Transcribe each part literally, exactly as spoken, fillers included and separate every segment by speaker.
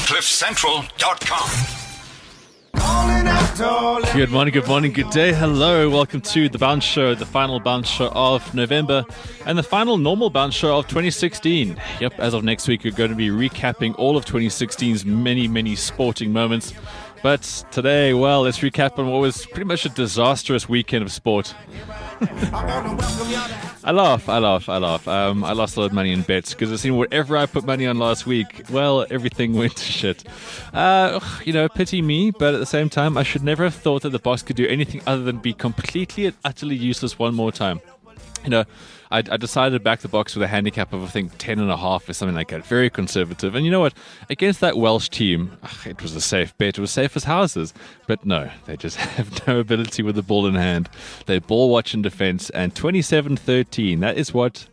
Speaker 1: cliff central dot com.
Speaker 2: Good morning, good morning, good day. Hello, welcome to The Bounce Show, the final Bounce Show of November and the final normal Bounce Show of twenty sixteen. Yep, as of next week, we're going to be recapping all of twenty sixteen's many, many sporting moments. But today, well, let's recap on what was pretty much a disastrous weekend of sport. I laugh, I laugh, I laugh. Um, I lost a lot of money in bets because it seemed whatever I put money on last week, well, everything went to shit. Uh, you know, pity me, but at the same time, I should never have thought that the box could do anything other than be completely and utterly useless one more time. You know, I, I decided to back the box with a handicap of, I think, ten and a half or something like that. Very conservative. And you know what? Against that Welsh team, ugh, it was a safe bet. It was safe as houses. But no, they just have no ability with the ball in hand. They ball watch in defense. And twenty-seven thirteen, that is what...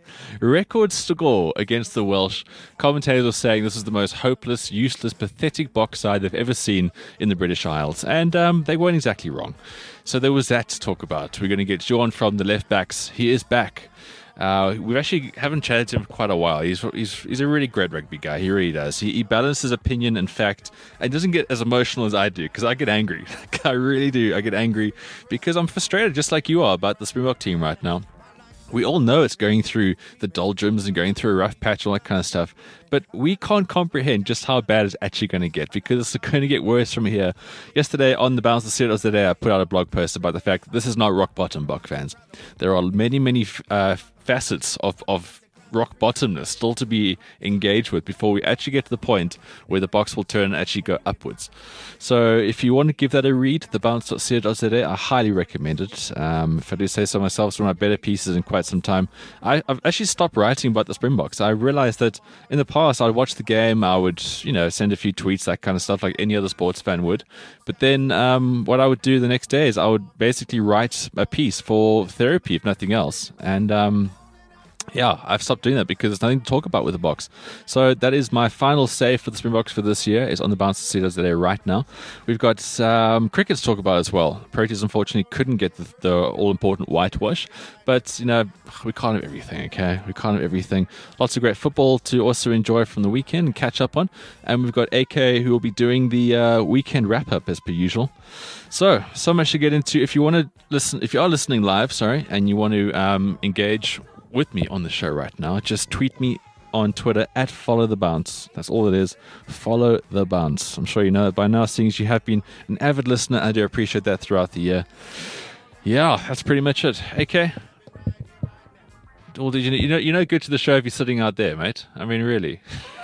Speaker 2: record score against the Welsh. Commentators were saying this is the most hopeless, useless, pathetic box side they've ever seen in the British Isles. And um, they weren't exactly wrong. So there was that to talk about. We're going to get John from the left backs. He is back. Uh, we actually haven't chatted to him for quite a while. He's he's he's a really great rugby guy. He really does. He, he balances opinion and fact and doesn't get as emotional as I do because I get angry. I really do. I get angry because I'm frustrated just like you are about the Springbok team right now. We all know it's going through the doldrums and going through a rough patch and all that kind of stuff. But we can't comprehend just how bad it's actually going to get because it's going to get worse from here. Yesterday on the Bounce of the Day, I put out a blog post about the fact that this is not rock bottom, Bok fans. There are many, many uh, facets of, of rock bottomness still to be engaged with before we actually get to the point where the box will turn and actually go upwards. So if you want to give that a read, the bounce dot co dot z a, I highly recommend it. Um, if I do say so myself, it's one of my better pieces in quite some time. I, I've actually stopped writing about the Springboks. I realized that in the past I'd watch the game, I would, you know, send a few tweets, that kind of stuff like any other sports fan would. But then um, what I would do the next day is I would basically write a piece for therapy, if nothing else. And um yeah, I've stopped doing that because there's nothing to talk about with the box. So that is my final save for the Springboks for this year. Is on the Bounce dot co dot z a right now. We've got um, cricket to talk about as well. Proteas unfortunately couldn't get the, the all-important whitewash. But, you know, we can't have everything, okay? We can't have everything. Lots of great football to also enjoy from the weekend and catch up on. And we've got A K who will be doing the uh, weekend wrap-up as per usual. So, so much to get into. If you want to listen, if you are listening live, sorry, and you want to um, engage with me on the show right now, just tweet me on Twitter at Follow the Bounce. That's all it is. Follow the Bounce. I'm sure you know it by now, seeing as you have been an avid listener. I do appreciate that throughout the year. Yeah, that's pretty much it. A K, well, did you you know you're no good to the show if you're sitting out there, mate. I mean, really.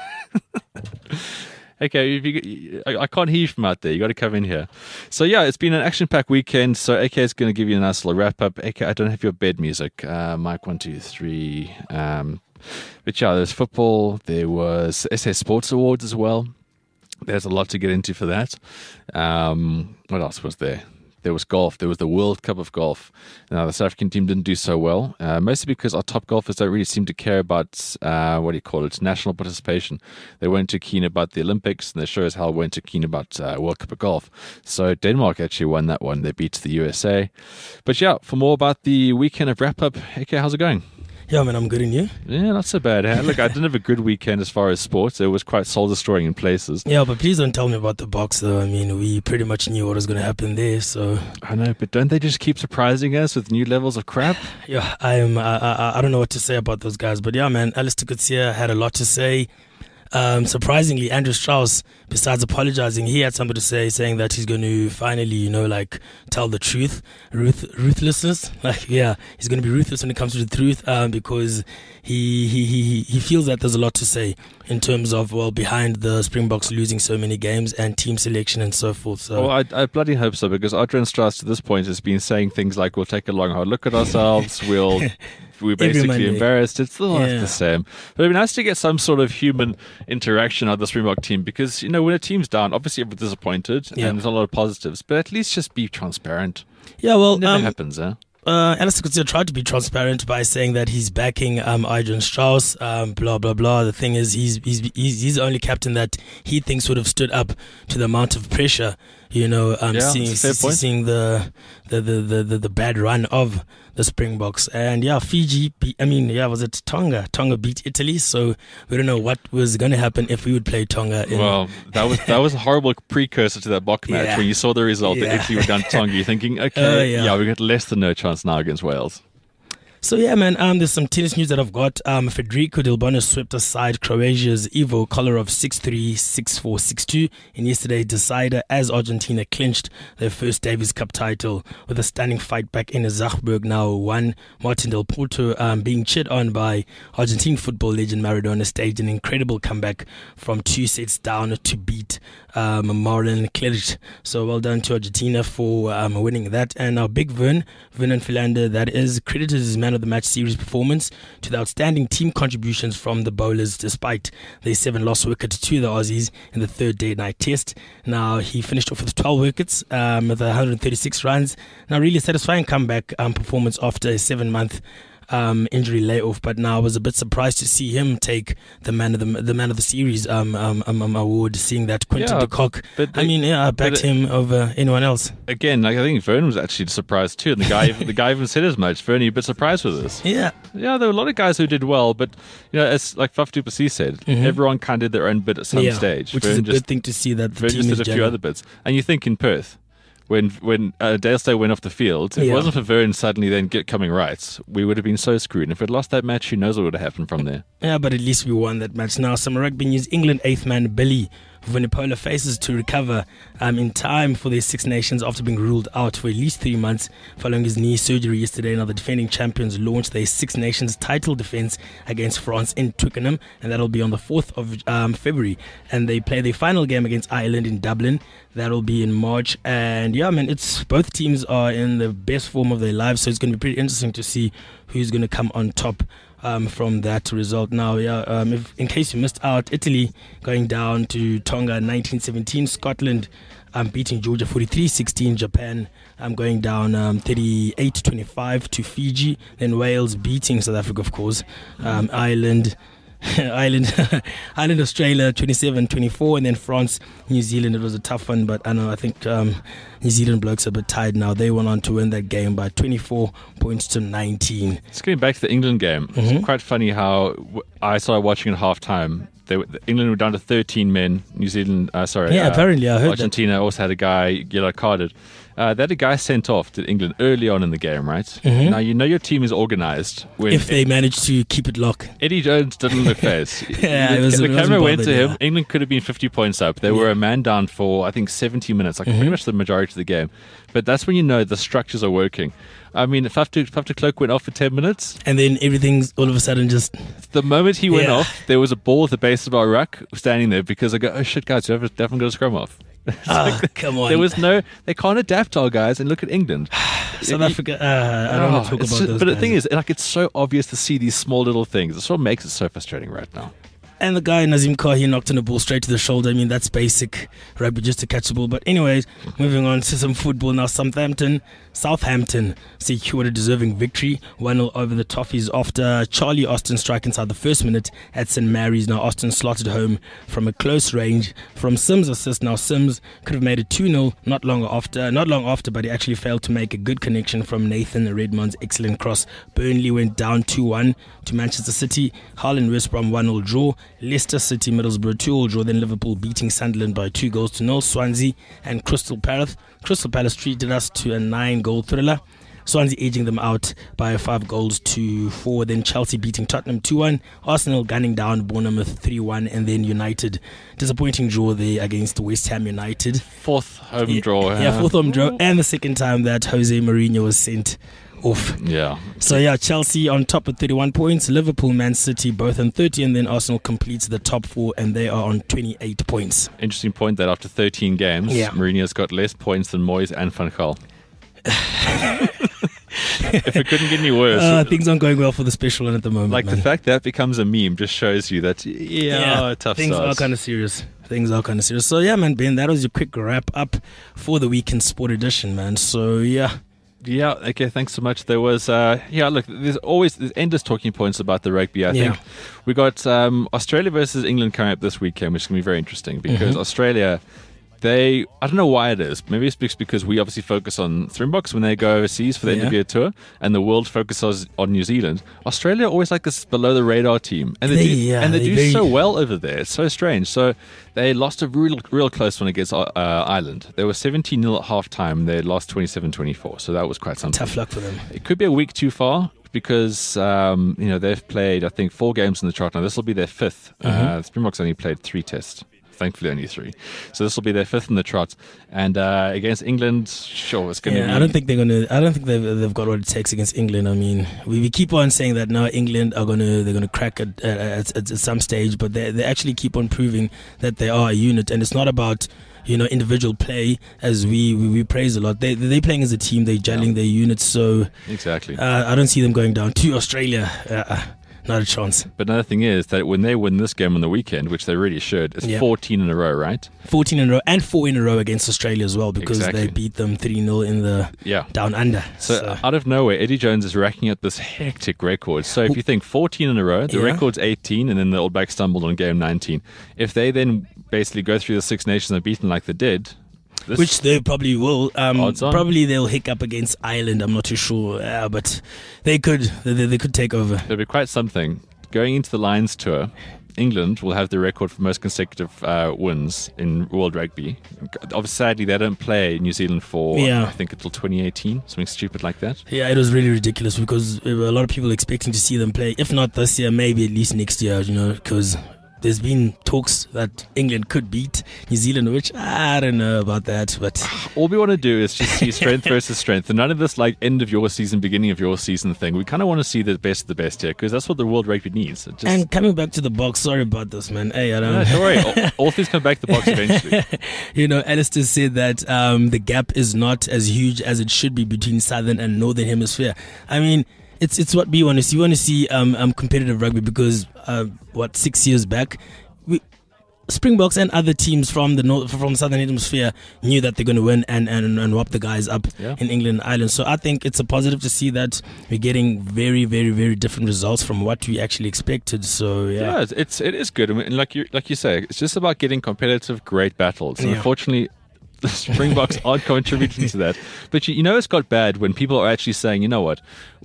Speaker 2: Okay, if you, I can't hear you from out there. You got to come in here. So yeah, it's been an action-packed weekend. So A K is going to give you a nice little wrap-up. A K, I don't have your bed music. Uh, Mike, one, two, three. Um, but yeah, there's football. There was S A Sports Awards as well. There's a lot to get into for that. Um, what else was there? There was golf. There was the World Cup of Golf. Now, the South African team didn't do so well, uh, mostly because our top golfers don't really seem to care about, uh, what do you call it, national participation. They weren't too keen about the Olympics, and they sure as hell weren't too keen about uh, World Cup of Golf. So Denmark actually won that one. They beat the U S A. But yeah, for more about the weekend of wrap-up, A K, how's it going?
Speaker 3: Yeah, man, I'm good, and you?
Speaker 2: Yeah, not so bad. Huh? Look, I didn't have a good weekend as far as sports. It was quite soul-destroying in places.
Speaker 3: Yeah, but please don't tell me about the box, though. I mean, we pretty much knew what was going to happen there, so...
Speaker 2: I know, but don't they just keep surprising us with new levels of crap?
Speaker 3: Yeah, I am. I, I, I don't know what to say about those guys, but yeah, man, Alistair Coetzee had a lot to say. Um, surprisingly, Andrew Strauss, besides apologizing, he had something to say, saying that he's going to finally, you know, like tell the truth, Ruth, ruthlessness. Like, yeah, he's going to be ruthless when it comes to the truth, um, because he, he he he feels that there's a lot to say in terms of, well, behind the Springboks losing so many games and team selection and so forth. So,
Speaker 2: well, I, I bloody hope so, because Adrian Strauss to this point has been saying things like, we'll take a long hard look at ourselves, we'll... We're basically embarrassed. It's still yeah. not the same. But it'd be nice to get some sort of human interaction out of the Springbok team because, you know, when a team's down, obviously everyone's disappointed yeah. and there's a lot of positives, but at least just be transparent.
Speaker 3: Yeah, well...
Speaker 2: It never
Speaker 3: um,
Speaker 2: happens, huh?
Speaker 3: Uh, Alistair Coetzee tried to be transparent by saying that he's backing um, Adrian Strauss, um, blah, blah, blah. The thing is, he's, he's, he's, he's the only captain that he thinks would have stood up to the amount of pressure You know, um,
Speaker 2: Yeah,
Speaker 3: seeing
Speaker 2: it's a fair
Speaker 3: see-
Speaker 2: point.
Speaker 3: seeing the the, the, the, the the bad run of the Springboks, and yeah, Fiji. Beat, I mean, yeah, was it Tonga? Tonga beat Italy, so we don't know what was going to happen if we would play Tonga. In,
Speaker 2: Well, that was that was a horrible precursor to that Bok match
Speaker 3: Yeah.
Speaker 2: when you saw the result that
Speaker 3: Yeah.
Speaker 2: Italy were down to Tonga. You're thinking, okay,
Speaker 3: Uh,
Speaker 2: yeah.
Speaker 3: yeah.
Speaker 2: we got less than no chance now against Wales.
Speaker 3: So yeah, man. Um, there's some tennis news that I've got. Um, Federico Del Bono swept aside Croatia's Ivo Kolarov six three, six four, six two in yesterday's decider as Argentina clinched their first Davis Cup title with a stunning fight back in Zachberg. Now one Martin Del Potro um, being cheered on by Argentine football legend Maradona staged an incredible comeback from two sets down to beat um, Marlon Cleric. So well done to Argentina for um, winning that. And our big Vern, Vernon Philander, that is credited as man of the match series performance to the outstanding team contributions from the bowlers despite their seven loss wicket to the Aussies in the third day night test. Now he finished off with twelve wickets um, with one hundred thirty-six runs. Now really satisfying comeback um, performance after a seven month Um, injury layoff, but now I was a bit surprised to see him take the man of the the man of the series um, um, um, um award. Seeing that Quinton
Speaker 2: Yeah,
Speaker 3: de Kock,
Speaker 2: but
Speaker 3: I
Speaker 2: they-
Speaker 3: mean, yeah, I backed
Speaker 2: it-
Speaker 3: him over anyone else.
Speaker 2: Again, like I think Vern was actually surprised too, and the guy the guy even said as much. Vern, you a bit surprised with this?
Speaker 3: Yeah,
Speaker 2: Yeah, there were a lot of guys who did well, but you know, as like Faf du Plessis said, everyone kind of did their own bit at some
Speaker 3: yeah,
Speaker 2: stage.
Speaker 3: which
Speaker 2: Vern
Speaker 3: is a
Speaker 2: just,
Speaker 3: good thing to see that the
Speaker 2: Vern
Speaker 3: team
Speaker 2: just
Speaker 3: is
Speaker 2: did a few
Speaker 3: gelling.
Speaker 2: other bits, and you think in Perth. When when uh, Dalestay went off the field, if
Speaker 3: Yeah.
Speaker 2: it wasn't for Vern suddenly then get coming right, we would have been so screwed. And if we'd lost that match, who knows what would have happened from there?
Speaker 3: Yeah, but at least we won that match. Now, some rugby news. England eighth man Billy Vunipola faces to recover um, in time for the Six Nations after being ruled out for at least three months following his knee surgery yesterday. Now, the defending champions launched their Six Nations title defense against France in Twickenham, and that'll be on the fourth of um, February. And they play their final game against Ireland in Dublin. That'll be in March. And yeah, man, it's both teams are in the best form of their lives, so it's going to be pretty interesting to see who's going to come on top Um, from that result. Now, yeah, um, if, in case you missed out, Italy going down to Tonga nineteen seventeen, Scotland um, beating Georgia forty-three sixteen, Japan um, going down um, thirty-eight twenty-five to Fiji, then Wales beating South Africa, of course, um, Ireland. Ireland, Ireland, Australia, twenty-seven twenty-four, and then France, New Zealand. It was a tough one, but I know I think um, New Zealand blokes are a bit tired now. They went on to win that game by twenty-four points to nineteen.
Speaker 2: Just getting back to the England game,
Speaker 3: Mhm.
Speaker 2: it's quite funny how w- I started watching at half time. They, were- England were down to thirteen men. New Zealand, uh, sorry,
Speaker 3: Yeah,
Speaker 2: uh,
Speaker 3: apparently I heard that.
Speaker 2: Argentina also had a guy yellow carded. Uh, they had a guy sent off to England early on in the game, right?
Speaker 3: Mhm.
Speaker 2: Now you know your team is organised when
Speaker 3: If they manage to keep it locked.
Speaker 2: Eddie Jones didn't look phased.
Speaker 3: Yeah,
Speaker 2: the
Speaker 3: it was-
Speaker 2: the
Speaker 3: it wasn't
Speaker 2: camera went to
Speaker 3: bothered,
Speaker 2: him.
Speaker 3: yeah.
Speaker 2: England could have been fifty points up. They were
Speaker 3: Yeah.
Speaker 2: a man down for I think seventy minutes, like
Speaker 3: Mhm.
Speaker 2: pretty much the majority of the game. But that's when you know the structures are working. I mean, Faf de Klerk went off for ten minutes.
Speaker 3: And then everything's all of a sudden just.
Speaker 2: The moment he went
Speaker 3: Yeah.
Speaker 2: off, there was a ball at the base of our ruck standing there because I go, oh shit, guys, we haven't definitely got a scrum off.
Speaker 3: Ah, come on.
Speaker 2: There was no, they can't adapt, our guys, and look at England.
Speaker 3: South
Speaker 2: You-
Speaker 3: Africa. Uh, I don't
Speaker 2: Oh,
Speaker 3: want to talk
Speaker 2: it's
Speaker 3: about
Speaker 2: just-
Speaker 3: those
Speaker 2: But the
Speaker 3: guys.
Speaker 2: thing is, like, it's so obvious to see these small little things. It's what makes it so frustrating right now.
Speaker 3: And the guy, Nazim Kahi, knocked in a ball straight to the shoulder. I mean, that's basic rugby, just to catch the ball. But anyways, moving on to some football now. Southampton, Southampton secured a deserving victory, one nil over the Toffees after Charlie Austin struck inside the first minute at Saint Mary's. Now Austin slotted home from a close range from Sims' assist. Now Sims could have made it two nil not long after, not long after, but he actually failed to make a good connection from Nathan Redmond's excellent cross. Burnley went down two one to Manchester City. Hull and West Brom one nil draw. Leicester City, Middlesbrough two nil draw. Then Liverpool beating Sunderland by two goals to nil. Swansea and Crystal Palace. Crystal Palace treated us to a nine-goal thriller. Swansea edging them out by five goals to four. Then Chelsea beating Tottenham two one. Arsenal gunning down Bournemouth three one. And then United, disappointing draw there against West Ham United.
Speaker 2: Fourth home
Speaker 3: Yeah,
Speaker 2: draw.
Speaker 3: Yeah,
Speaker 2: huh?
Speaker 3: fourth home draw. And the second time that Jose Mourinho was sent off.
Speaker 2: Yeah.
Speaker 3: So yeah, Chelsea on top with thirty-one points. Liverpool, Man City both on thirty. And then Arsenal completes the top four and they are on twenty-eight points.
Speaker 2: Interesting point that after thirteen games,
Speaker 3: Yeah.
Speaker 2: Mourinho's got less points than Moyes and Van Gaal. If it couldn't get any worse.
Speaker 3: Uh, things aren't going well for the special one at the moment.
Speaker 2: like
Speaker 3: man.
Speaker 2: the fact that becomes a meme just shows you that, yeah, tough
Speaker 3: things
Speaker 2: stars.
Speaker 3: are kind of serious. Things are kind of serious. So yeah, man, Ben, that was your quick wrap up for the weekend sport edition, man. So yeah.
Speaker 2: Yeah, okay, thanks so much. There was, uh, yeah, look, there's always there's endless talking points about the rugby. I
Speaker 3: Yeah.
Speaker 2: think we got um, Australia versus England coming up this weekend, which is going to be very interesting because
Speaker 3: Mhm.
Speaker 2: Australia they, I don't know why it is. Maybe it's because we obviously focus on Springboks when they go overseas for the end
Speaker 3: Yeah.
Speaker 2: of year tour, and the world focuses on New Zealand. Australia are always like this below the radar team, and they,
Speaker 3: They-
Speaker 2: do,
Speaker 3: yeah,
Speaker 2: and they,
Speaker 3: they
Speaker 2: do
Speaker 3: very-
Speaker 2: so well over there. It's so strange. So they lost a real, real close one against uh, Ireland. They were seventeen nil at half time. They lost twenty-seven twenty-four. So that was quite something.
Speaker 3: Tough luck for them.
Speaker 2: It could be a week too far because um, you know they've played I think four games in the trot now. This will be their fifth.
Speaker 3: Mm-hmm.
Speaker 2: Uh, Springboks only played three tests. Thankfully, only three. So this will be their fifth in the trot, and uh, against England, sure, it's going to.
Speaker 3: Yeah,
Speaker 2: be...
Speaker 3: I don't think they're gonna. I don't think they've they've got what it takes against England. I mean, we, we keep on saying that now England are gonna they're gonna crack at at, at, at some stage, but they they actually keep on proving that they are a unit, and it's not about you know individual play as we we, we praise a lot. They they're playing as a team. They're gelling.
Speaker 2: Yeah.
Speaker 3: They're units. So
Speaker 2: Exactly.
Speaker 3: uh, I don't see them going down to Australia. Uh, not a chance.
Speaker 2: But another thing is that when they win this game on the weekend, which they really should, it's
Speaker 3: Yeah.
Speaker 2: fourteen in a row, right?
Speaker 3: fourteen in a row and four in a row against Australia as well because
Speaker 2: Exactly.
Speaker 3: they beat them three nil in the
Speaker 2: Yeah.
Speaker 3: down under.
Speaker 2: So,
Speaker 3: So,
Speaker 2: out of nowhere, Eddie Jones is racking up this hectic record. So if you think fourteen in a row, the
Speaker 3: Yeah.
Speaker 2: record's eighteen, and then the All Blacks stumbled on game nineteen. If they then basically go through the Six Nations and beaten like they did, this,
Speaker 3: which they probably will. Um,
Speaker 2: Odds on.
Speaker 3: probably they'll hiccup against Ireland. I'm not too sure, uh, but they could. They, they could take over.
Speaker 2: there'll be quite something. Going into the Lions tour, England will have the record for most consecutive uh, wins in World Rugby. Obviously, sadly, they don't play New Zealand for,
Speaker 3: Yeah.
Speaker 2: I think, until twenty eighteen, something stupid like that.
Speaker 3: Yeah, it was really ridiculous because there were a lot of people expecting to see them play. If not this year, maybe at least next year. You know, because there's been talks that England could beat New Zealand, which I don't know about that. But
Speaker 2: All we want to do is just see strength versus strength, and none of this like end of your season, beginning of your season thing. We kind of want to see the best of the best here because that's what the World Rugby needs. It just,
Speaker 3: and coming back to the box, sorry about this, man. Hey, I don't.
Speaker 2: no, don't worry, all, all things come back to the box eventually.
Speaker 3: You know, Alistair said that um, the gap is not as huge as it should be between Southern and Northern Hemisphere. I mean, it's it's what we want to see. We want to see um, um, competitive rugby because, uh, what, six years back, we, Springboks and other teams from the north, from the Southern Hemisphere knew that they're going to win and, and, and whop the guys up
Speaker 2: Yeah.
Speaker 3: in England and Ireland. So I think it's a positive to see that we're getting very, very, very different results from what we actually expected. So, yeah.
Speaker 2: Yeah, it's, it's it is good, I mean, and like you like you say, it's just about getting competitive, great battles. And
Speaker 3: Yeah.
Speaker 2: unfortunately, the Springboks aren't contributing to that. But you, you know, it's got bad when people are actually saying, you know what.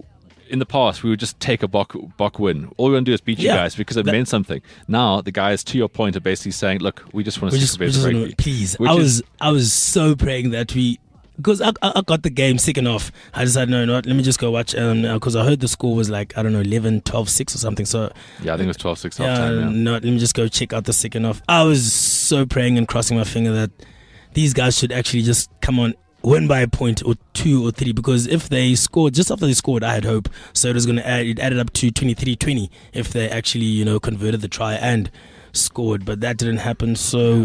Speaker 2: In the past, we would just take a Bok, Bok win. All we want to do is beat you
Speaker 3: Yeah,
Speaker 2: guys because it
Speaker 3: that-
Speaker 2: meant something. Now, the guys, to your point, are basically saying, look, we just want to
Speaker 3: We
Speaker 2: see
Speaker 3: just,
Speaker 2: the
Speaker 3: we
Speaker 2: best
Speaker 3: just
Speaker 2: rugby.
Speaker 3: wanna- please.
Speaker 2: Which
Speaker 3: I
Speaker 2: is-
Speaker 3: was I was so praying that we because I, I I got the game second off. I decided no, no, let me just go watch because I heard the score was like I don't know eleven, twelve, six or something. So
Speaker 2: Yeah, I think it was twelve six half
Speaker 3: yeah,
Speaker 2: time. Yeah.
Speaker 3: no, let me just go check out the second off. I was so praying and crossing my finger that these guys should actually just come on. Win by a point or two or three because if they scored just after they scored, I had hope. So it was going to add it added up to twenty-three twenty if they actually you know converted the try and scored, but that didn't happen. So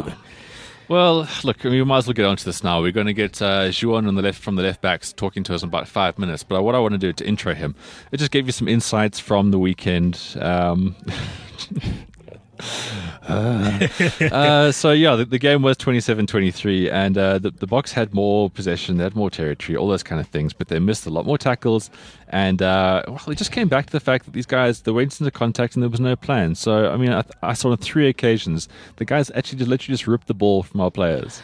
Speaker 2: Well, look, we might as well get on to this now. We're going to get uh, Juan on the left from the left backs talking to us in about five minutes. But what I want to do to intro him, I just gave you some insights from the weekend. Um, uh, uh, so yeah, the, the game was twenty-seven twenty-three, and uh, the, the Boks had more possession, they had more territory, all those kind of things, but they missed a lot more tackles, and uh, well, it just came back to the fact that these guys, they went into contact and there was no plan. So I mean, I, I saw on three occasions the guys actually just literally just ripped the ball from our players.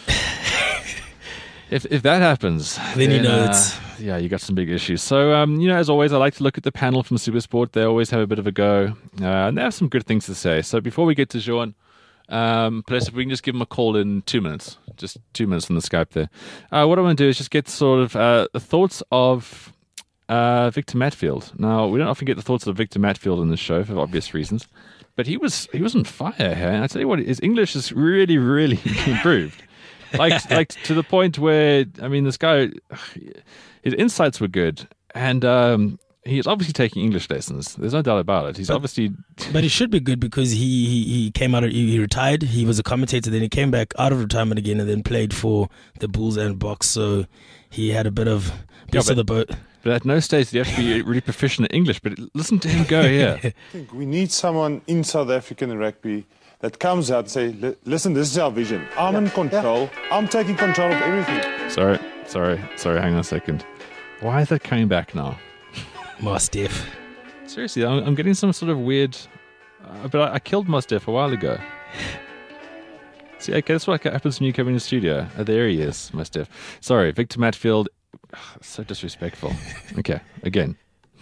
Speaker 2: If if that happens,
Speaker 3: Then you know
Speaker 2: uh,
Speaker 3: it's-
Speaker 2: yeah, you got some big issues. So um, you know, as always, I like to look at the panel from Supersport. They always have a bit of a go, uh, and they have some good things to say. So before we get to Jean, um, plus if we can just give him a call in two minutes, just two minutes on the Skype there. Uh, what I want to do is just get sort of uh, the thoughts of uh, Victor Matfield. Now we don't often get the thoughts of Victor Matfield in the show for obvious reasons, but he was he was on fire here. And I tell you what, his English has really really improved. like like to the point where I mean this guy, his insights were good, and um, he's obviously taking English lessons. There's no doubt about it. He's
Speaker 3: But-
Speaker 2: obviously
Speaker 3: But it should be good because he, he, he came out of, he, he retired, he was a commentator, then he came back out of retirement again and then played for the Bulls and Boks, so he had a bit of best
Speaker 2: but-
Speaker 3: of the boat.
Speaker 2: but at no stage did you have to be really proficient in English. But listen to him go here.
Speaker 4: I think we need someone in South African rugby that comes out and say, "Li- listen, this is our vision. I'm in control. I'm taking control of everything.
Speaker 2: sorry, sorry, sorry. Hang on a second. Why is that coming back now?
Speaker 3: Mas Def.
Speaker 2: Seriously, I'm, I'm getting some sort of weird. Uh, but I, I killed Mustaf a while ago. See, okay, that's what happens when you come in the studio. Oh, there he is, my Steph. Sorry, Victor Matfield. So disrespectful. Okay, again.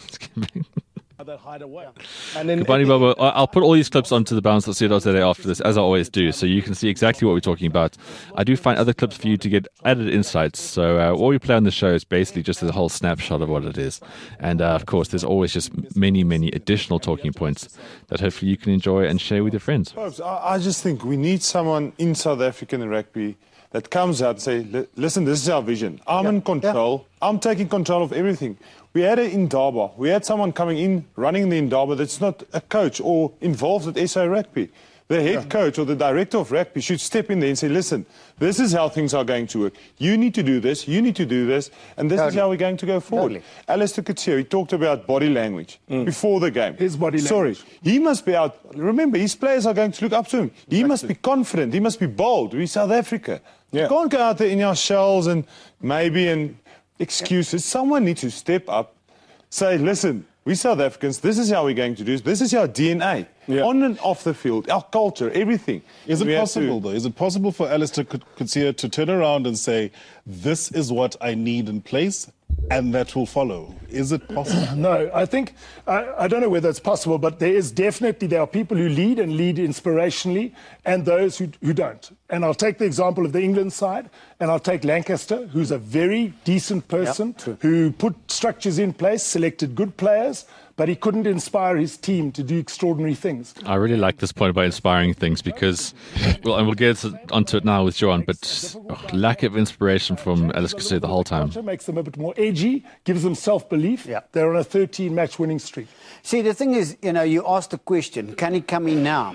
Speaker 5: That hide away. And then
Speaker 2: Kabani Baba, I'll put all these clips onto the Bounce dot co dot za after this, as I always do, so you can see exactly what we're talking about. I do find other clips for you to get added insights. So uh, what we play on the show is basically just a whole snapshot of what it is. And uh, of course, there's always just many, many additional talking points that hopefully you can enjoy and share with your friends.
Speaker 4: Folks, I, I just think we need someone in South African rugby that comes out and say, listen, this is our vision. I'm
Speaker 5: Yeah.
Speaker 4: in control. Yeah. I'm taking control of everything. We had an Indaba. We had someone coming in, running the Indaba that's not a coach or involved at S A Rugby. The head yeah. coach or the director of rugby should step in there and say, listen, this is how things are going to work. You need to do this, you need to do this, and this totally. is how we're going to go forward. Totally. Alistair Coetzee, he talked about body language mm. before the game.
Speaker 5: His body language.
Speaker 4: Sorry, he must be out. Remember, his players are going to look up to him. Exactly. He must be confident. He must be bold. We're South Africa. Yeah. You can't go out there in your shells and maybe and excuses. Yeah. Someone needs to step up, say, listen, we South Africans, this is how we're going to do this. This is our D N A. Yeah. On and off the field, our culture, everything.
Speaker 6: Is it
Speaker 4: we
Speaker 6: possible, though? Is it possible for Alistair Coetzee to turn around and say, this is what I need in place, and that will follow? Is it possible?
Speaker 5: No, I think, I, I don't know whether it's possible, but there is definitely, there are people who lead and lead inspirationally, and those who, who don't. And I'll take the example of the England side, and I'll take Lancaster, who's a very decent person, yep, who put structures in place, selected good players, but he couldn't inspire his team to do extraordinary things.
Speaker 2: I really like this point about inspiring things because, well, and we'll get onto it now with Johan, but oh, lack of inspiration from Alistair Coetzee the whole time.
Speaker 5: Makes them a bit more edgy, gives them self-belief. Yeah. They're on a thirteen-match winning streak.
Speaker 7: See, the thing is, you know, you asked the question, can he come in now?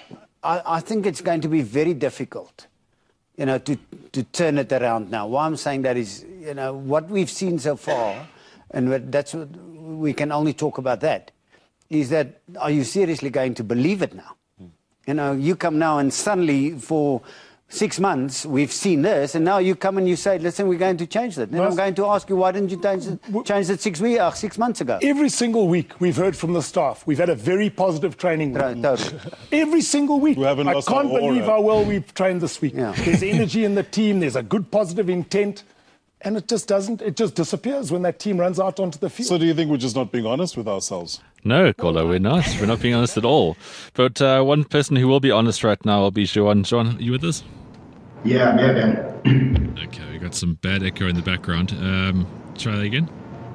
Speaker 7: I, I think it's going to be very difficult, you know, to, to turn it around now. Why I'm saying that is, you know, what we've seen so far, and that's what we can only talk about that, is that, are you seriously going to believe it now? Mm. You know, you come now and suddenly for six months we've seen this, and now you come and you say, listen, we're going to change that. Then I'm going to ask you, why didn't you change it, change it six, weeks, uh, six months ago?
Speaker 5: Every single week we've heard from the staff. We've had a very positive training week. Totally. Every single week. We haven't I lost can't believe how well we've trained this week. Yeah. There's energy in the team. There's a good positive intent. And it just doesn't, it just disappears when that team runs out onto the field.
Speaker 6: So do you think we're just not being honest with ourselves?
Speaker 2: No, Kola, we're not. We're not being honest at all. But uh, one person who will be honest right now will be Johan. Johan, are you with us?
Speaker 8: Yeah, I'm here, Ben.
Speaker 2: Okay, we got some bad echo in the background. Um, try that again.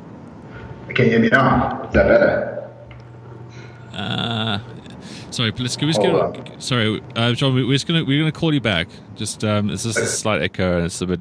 Speaker 8: Can you hear me now? Is that better?
Speaker 2: Uh, sorry, let's go. Gonna, sorry, uh, John, we're just gonna we're gonna call you back. Just um, it's just a slight echo and it's a bit.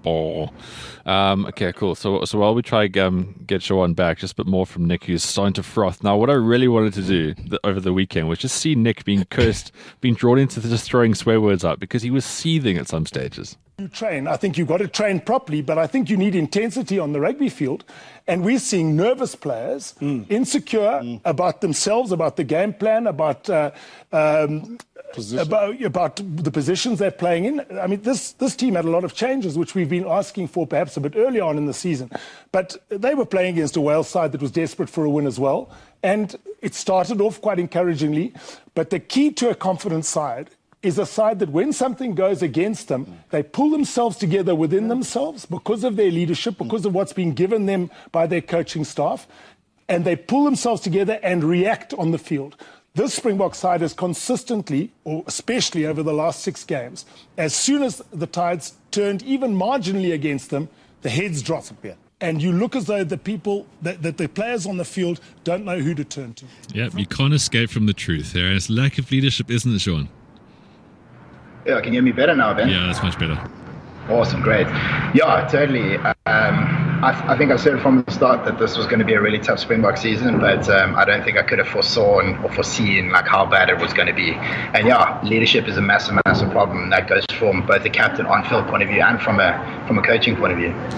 Speaker 2: Um, okay, cool. So, so while we try um, get Johan back, just a bit more from Nick, who's starting to froth. Now, what I really wanted to do the, over the weekend was just see Nick being cursed, being drawn into just throwing swear words out because he was seething at some stages.
Speaker 5: You train. I think you've got to train properly, but I think you need intensity on the rugby field. And we're seeing nervous players, mm. insecure mm. about themselves, about the game plan, about uh, um, about about the positions they're playing in. I mean, this this team had a lot of changes, which we've been asking for perhaps a bit earlier on in the season. But they were playing against a Wales side that was desperate for a win as well. And it started off quite encouragingly. But the key to a confident side is a side that when something goes against them, they pull themselves together within themselves because of their leadership, because of what's been given them by their coaching staff, and they pull themselves together and react on the field. This Springbok side has consistently, or especially over the last six games, as soon as the tides turned even marginally against them, the heads drop. And you look as though the people, that, that the players on the field don't know who to turn to.
Speaker 2: Yeah, you can't escape from the truth. There is lack of leadership, isn't it, Sean?
Speaker 8: Yeah, can you hear me better now, Ben?
Speaker 2: Yeah, that's much better.
Speaker 8: Awesome, great. Yeah, totally. Um, I, th- I think I said from the start that this was going to be a really tough Springbok season, but um, I don't think I could have foresawn or foreseen like how bad it was going to be. And yeah, leadership is a massive, massive problem. That goes from both the captain on-field point of view and from a from a coaching point of view.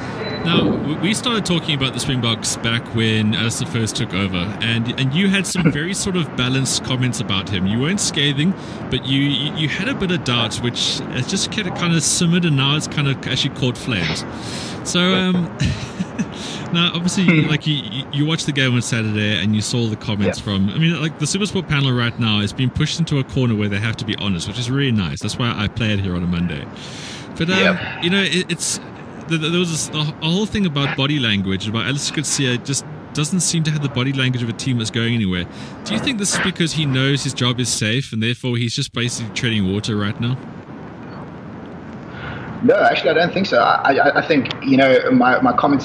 Speaker 2: Now, we started talking about the Springboks back when Alistair first took over, and and you had some very sort of balanced comments about him. You weren't scathing, but you you had a bit of doubt, which has just kind of simmered, and now it's kind of actually caught flames. So, um, now, obviously, like you, you watched the game on Saturday, and you saw the comments yeah. from, I mean, like the SuperSport panel right now is being pushed into a corner where they have to be honest, which is really nice. That's why I play it here on a Monday. But, um, yeah. you know, it, it's... There was a, a whole thing about body language, about Alistair Coetzee just doesn't seem to have the body language of a team that's going anywhere. Do you think this is because he knows his job is safe and therefore he's just basically treading water right now?
Speaker 8: No, actually, I don't think so. I, I, I think, you know, my, my comments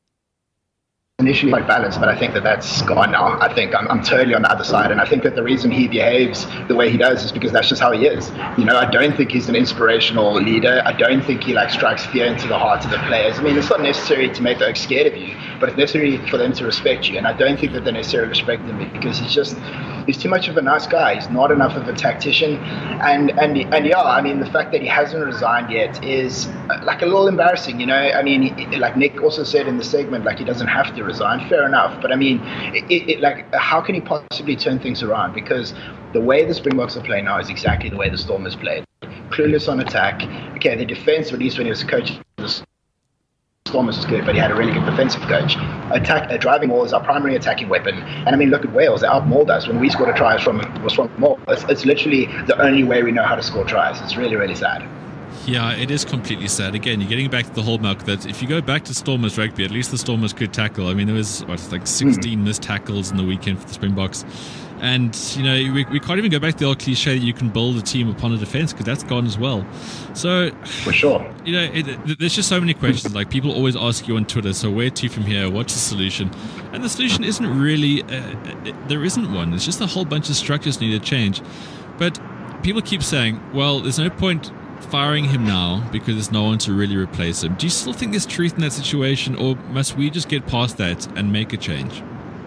Speaker 8: initially quite balanced, but I think that that's gone now. I think I'm, I'm totally on the other side, and I think that the reason he behaves the way he does is because that's just how he is. You know, I don't think he's an inspirational leader. I don't think he like strikes fear into the hearts of the players. I mean, it's not necessary to make them scared of you, but it's necessary for them to respect you, and I don't think that they necessarily respect him because he's just he's too much of a nice guy. He's not enough of a tactician, and and and yeah, I mean, the fact that he hasn't resigned yet is like a little embarrassing. You know, I mean, he, like Nick also said in the segment, like he doesn't have to resign. Fair enough, but I mean, it, it, like, how can he possibly turn things around? Because the way the Springboks are playing now is exactly the way the Stormers played. Clueless on attack. Okay, the defense, at least when he was a coach, the Stormers was good, but he had a really good defensive coach. Attack, uh, driving maul is our primary attacking weapon. And I mean, look at Wales; they outmauled us when we scored a try from was from maul. It's, it's literally the only way we know how to score tries. It's really, really sad.
Speaker 2: Yeah, it is completely sad. Again, you're getting back to the hallmark that if you go back to Stormers rugby, at least the Stormers could tackle. I mean, there was what, like sixteen mm. missed tackles in the weekend for the Springboks. And, you know, we, we can't even go back to the old cliche that you can build a team upon a defense because that's gone as well. So,
Speaker 8: for sure.
Speaker 2: You know, it, it, there's just so many questions. Like, people always ask you on Twitter, so where to from here? What's the solution? And the solution isn't really, uh, it, there isn't one. It's just a whole bunch of structures need to change. But people keep saying, well, there's no point firing him now because there's no one to really replace him. Do you still think there's truth in that situation, or must we just get past that and make a change?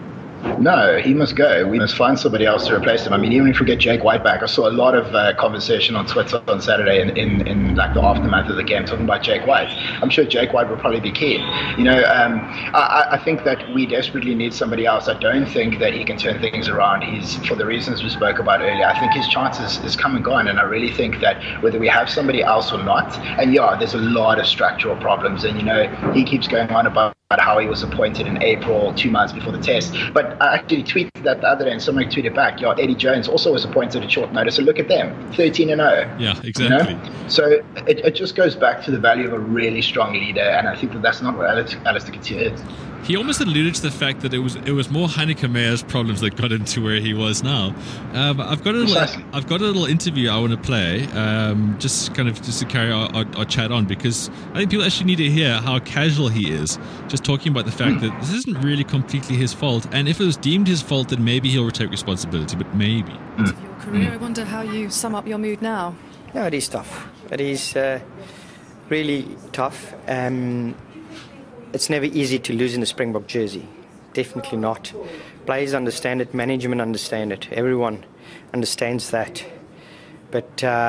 Speaker 8: No, he must go. We must find somebody else to replace him. I mean, even if we get Jake White back, I saw a lot of uh, conversation on Twitter on Saturday in, in, in like the aftermath of the game talking about Jake White. I'm sure Jake White will probably be keen. You know, um, I, I think that we desperately need somebody else. I don't think that he can turn things around. He's, for the reasons we spoke about earlier, I think his chances is come and gone. And I really think that whether we have somebody else or not, and yeah, there's a lot of structural problems. And, you know, he keeps going on about how he was appointed in April, two months before the test. But I actually tweeted that the other day and somebody tweeted back, yeah, Eddie Jones also was appointed at short notice. So look at them, thirteen and oh.
Speaker 2: Yeah, exactly.
Speaker 8: You know? So it, it just goes back to the value of a really strong leader. And I think that that's not what Alistair Coetzee is.
Speaker 2: He almost alluded to the fact that it was it was more Heineke Meyer's problems that got him to where he was now. Um, I've got a little Precisely. I've got a little interview I want to play, um, just kind of just to carry our, our, our chat on, because I think people actually need to hear how casual he is, just talking about the fact mm. that this isn't really completely his fault, and if it was deemed his fault, then maybe he'll take responsibility, but maybe.
Speaker 9: Mm. Of your career, I wonder how you sum up your mood now.
Speaker 10: Yeah, it is tough. It is uh, really tough. Um, It's never easy to lose in a Springbok jersey. Definitely not. Players understand it. Management understand it. Everyone understands that. But uh,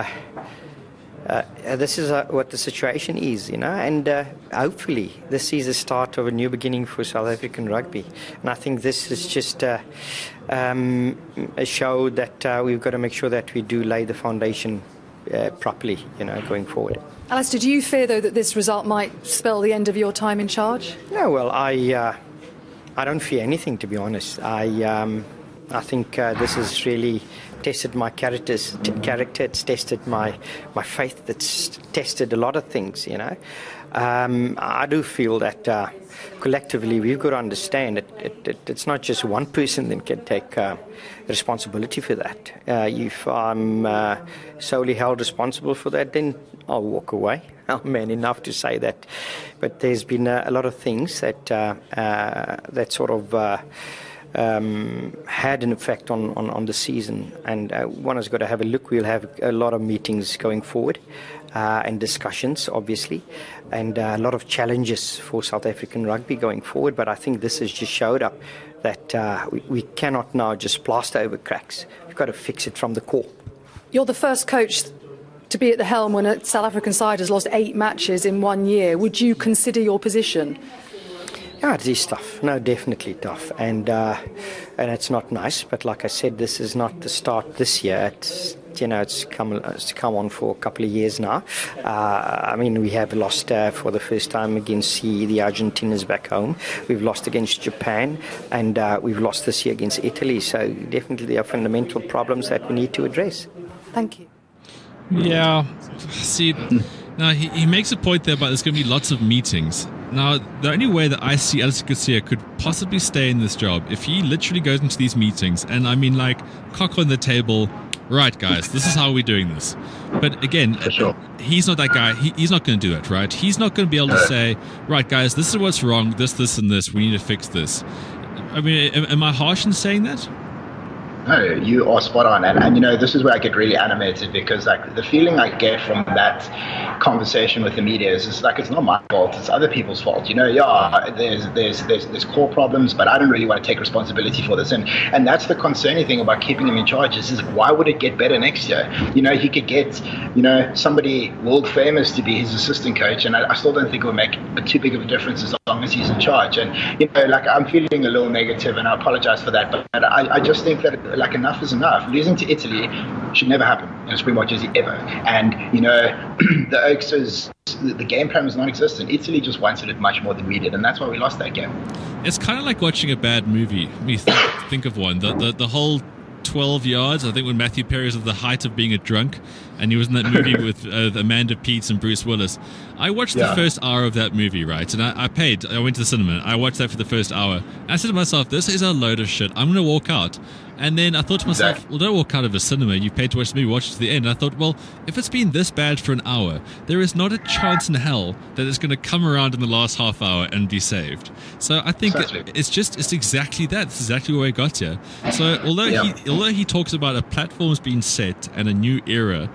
Speaker 10: uh, this is uh, what the situation is, you know. And uh, hopefully this is the start of a new beginning for South African rugby. And I think this is just uh, um, a show that uh, we've got to make sure that we do lay the foundation uh, properly, you know, going forward.
Speaker 9: Alistair, do you fear, though, that this result might spell the end of your time in charge?
Speaker 10: No, well, I uh, I don't fear anything, to be honest. I um, I think uh, this has really tested my characters, t- character. It's tested my, my faith. It's tested a lot of things, you know. Um, I do feel that uh, collectively we've got to understand it, it, it, it's not just one person that can take uh, responsibility for that. Uh, if I'm uh, solely held responsible for that, then I'll walk away. I'm man enough to say that. But there's been uh, a lot of things that uh, uh, that sort of uh, um, had an effect on, on, on the season. And uh, one has got to have a look. We'll have a lot of meetings going forward uh, and discussions, obviously, and uh, a lot of challenges for South African rugby going forward. But I think this has just showed up that uh, we, we cannot now just plaster over cracks. We've got to fix it from the core.
Speaker 9: You're the first coach to to be at the helm when a South African side has lost eight matches in one year. Would you consider your position?
Speaker 10: Yeah, it is tough. No, definitely tough. And uh, and it's not nice. But like I said, this is not the start this year. It's, you know, it's come, it's come on for a couple of years now. Uh, I mean, we have lost uh, for the first time against the, the Argentinas back home. We've lost against Japan, and uh, we've lost this year against Italy. So definitely there are fundamental problems that we need to address.
Speaker 9: Thank you.
Speaker 2: Yeah. See, now he, he makes a point there about there's going to be lots of meetings. Now, the only way that I see Alistair Coetzee could possibly stay in this job, if he literally goes into these meetings, and I mean, like, cock on the table, right, guys, this is how we're doing this. But again,
Speaker 8: For sure.
Speaker 2: he's not that guy. He, he's not going to do it, right? He's not going to be able to say, right, guys, this is what's wrong, this, this, and this, we need to fix this. I mean, am, am I harsh in saying that?
Speaker 8: No, you are spot on. And, and, you know, this is where I get really animated because, like, the feeling I get from that conversation with the media is, is like, it's not my fault, it's other people's fault. You know, yeah, there's there's there's, there's core problems, but I don't really want to take responsibility for this. And and that's the concerning thing about keeping him in charge is, is why would it get better next year? You know, he could get, you know, somebody world famous to be his assistant coach, and I, I still don't think it would make too big of a difference as long as he's in charge. And, you know, like, I'm feeling a little negative, and I apologize for that, but I, I just think that, like, enough is enough. Losing to Italy should never happen in a Springbok jersey ever. And, you know, the Oaks is, the game plan was non-existent. Italy just wanted it much more than we did, and that's why we lost that game.
Speaker 2: It's kind of like watching a bad movie. Me think, think of one. The, the the whole twelve yards, I think when Matthew Perry was at the height of being a drunk, and he was in that movie with uh, Amanda Peets and Bruce Willis. I watched
Speaker 8: Yeah.
Speaker 2: the first hour of that movie, right? And I, I paid. I went to the cinema. I watched that for the first hour. And I said to myself, this is a load of shit. I'm going to walk out. And then I thought to myself,
Speaker 8: Exactly.
Speaker 2: well, don't walk out of a cinema. You paid to watch the movie, watch it to the end. And I thought, well, if it's been this bad for an hour, there is not a chance in hell that it's going to come around in the last half hour and be saved. So I think
Speaker 8: Exactly.
Speaker 2: it, it's just, it's exactly that. It's exactly where we got here. So although
Speaker 8: Yeah.
Speaker 2: he, although he talks about a platform's being set and a new era,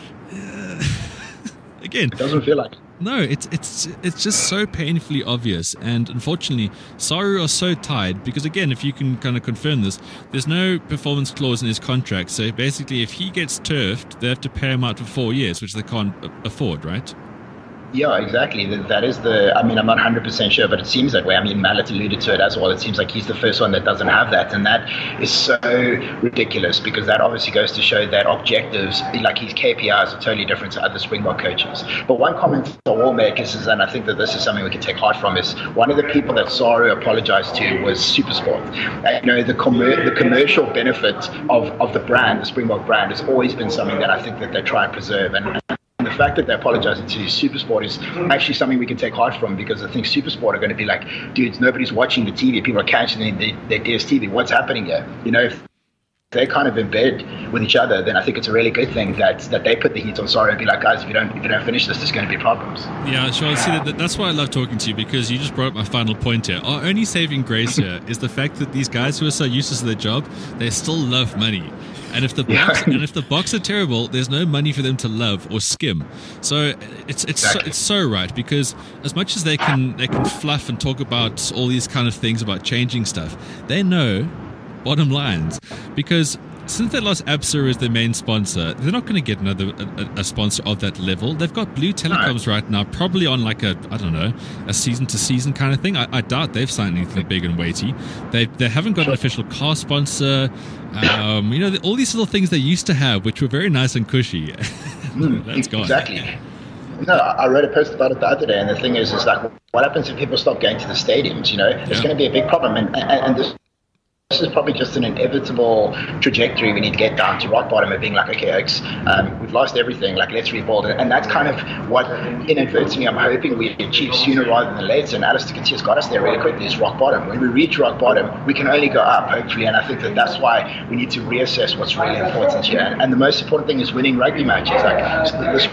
Speaker 2: uh, again,
Speaker 8: It doesn't feel like it.
Speaker 2: no, it's it's it's just so painfully obvious, and unfortunately, Saru are so tied because, again, if you can kind of confirm this, there's no performance clause in his contract. So basically, if he gets turfed, they have to pay him out for four years, which they can't a- afford, right?
Speaker 8: Yeah, exactly. That, that is the, I mean, I'm not one hundred percent sure, but it seems that way. I mean, Mallet alluded to it as well. It seems like he's the first one that doesn't have that. And that is so ridiculous because that obviously goes to show that objectives, like his K P Is, are totally different to other Springbok coaches. But one comment I will make is, is, and I think that this is something we can take heart from, is one of the people that Saru apologized to was Supersport. And, you know, the, commer- the commercial benefit of, of the brand, the Springbok brand, has always been something that I think that they try and preserve. And the fact that they're apologizing to Supersport is actually something we can take heart from because I think Supersport are going to be like, dudes, nobody's watching the T V. People are canceling their, their D S T V. What's happening here? You know, if they're kind of in bed with each other, then I think it's a really good thing that that they put the heat on Saru and be like, guys, if you don't if you don't finish this, there's going to be problems.
Speaker 2: Yeah, sure. See, that, that's why I love talking to you because you just brought up my final point here. Our only saving grace here is the fact that these guys who are so useless to their job, they still love money. And if the box
Speaker 8: Yeah.
Speaker 2: and if the box are terrible, there's no money for them to love or skim. So it's it's
Speaker 8: Exactly.
Speaker 2: so, it's so right because as much as they can they can fluff and talk about all these kind of things about changing stuff, they know bottom lines because since they lost Absa as their main sponsor, they're not going to get another a, a sponsor of that level. They've got Blue Telecoms right now, probably on like a I don't know a season to season kind of thing. I, I doubt they've signed anything big and weighty. They they haven't got an official car sponsor. Um, you know the, all these little things they used to have, which were very nice and cushy. That's gone.
Speaker 8: Exactly. No, I wrote a post about it the other day, and the thing is, is like, what happens if people stop going to the stadiums? You know, it's
Speaker 2: Yeah.
Speaker 8: going to be a big problem, and and, and this. This is probably just an inevitable trajectory we need to get down to rock bottom of being like, okay, Oaks, um, we've lost everything, like, let's rebuild. And that's kind of what, inadvertently, I'm hoping we achieve sooner rather than later. And Alistair Coetzee got us there really quickly, is rock bottom. When we reach rock bottom, we can only go up, hopefully. And I think that that's why we need to reassess what's really important here. And, and the most important thing is winning rugby matches. Like, so this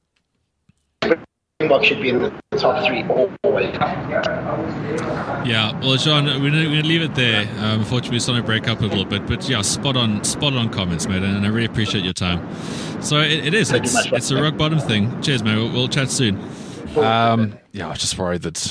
Speaker 8: Springbok should be in the top three always.
Speaker 2: Yeah, well, John, we're going to leave it there. Um, unfortunately, we're starting to break up a little bit, but yeah, spot on, spot on comments, mate, and I really appreciate your time. So it, it is,
Speaker 8: Thank you
Speaker 2: it's,
Speaker 8: much,
Speaker 2: it's a rock bottom thing. Cheers, mate. We'll, we'll chat soon.
Speaker 4: Um,
Speaker 2: yeah, I was just worried that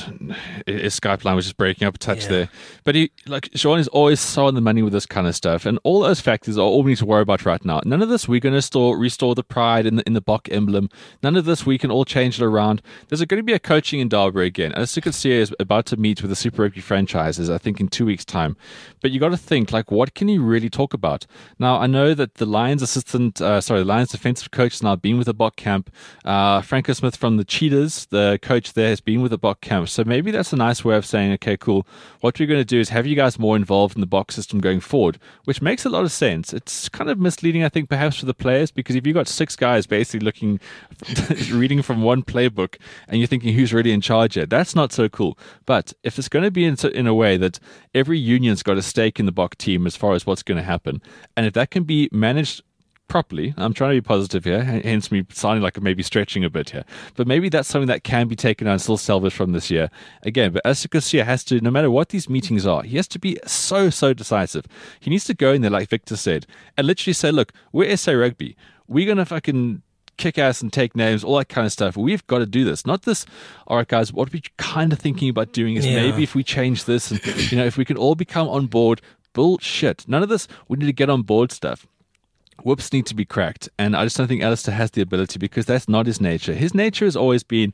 Speaker 2: his Skype line was just breaking up a touch
Speaker 3: Yeah.
Speaker 2: there. But he, like, Sean is always so on the money with this kind of stuff, and all those factors are all we need to worry about right now. None of this we're going to store, restore the pride in the in the Bok emblem. None of this we can all change it around. There's going to be a coaching in Derby again. As Sukhatsia is about to meet with the Super Rugby franchises, I think in two weeks' time. But you got to think, like, what can he really talk about? Now, I know that the Lions assistant, uh, sorry, the Lions defensive coach has now been with the Bok camp. Uh, Franco Smith from the Cheetahs, the coach there, has been with the Bok camp. So maybe that's a nice way of saying, okay, cool. What we're going to do is have you guys more involved in the Bok system going forward, which makes a lot of sense. It's kind of misleading, I think, perhaps for the players, because if you've got six guys basically looking, reading from one playbook, and you're thinking who's really in charge here, that's not so cool. But if it's going to be in, in a way that every union's got a stake in the Bok team as far as what's going to happen, and if that can be managed properly, I'm trying to be positive here, hence me sounding like I'm maybe stretching a bit here, but maybe that's something that can be taken out and still salvaged from this year. Again, but Sukhatsia has to, no matter what these meetings are, he has to be so, so decisive. He needs to go in there, like Victor said, and literally say, look, we're S A Rugby. We're going to fucking kick ass and take names, all that kind of stuff. We've got to do this. Not this, all right, guys, what we're kind of thinking about doing is
Speaker 3: Yeah.
Speaker 2: maybe if we change this, and, you know, if we can all become on board, bullshit. None of this, we need to get on board stuff. Whoops need to be cracked, and I just don't think Alistair has the ability, because that's not his nature. His nature has always been,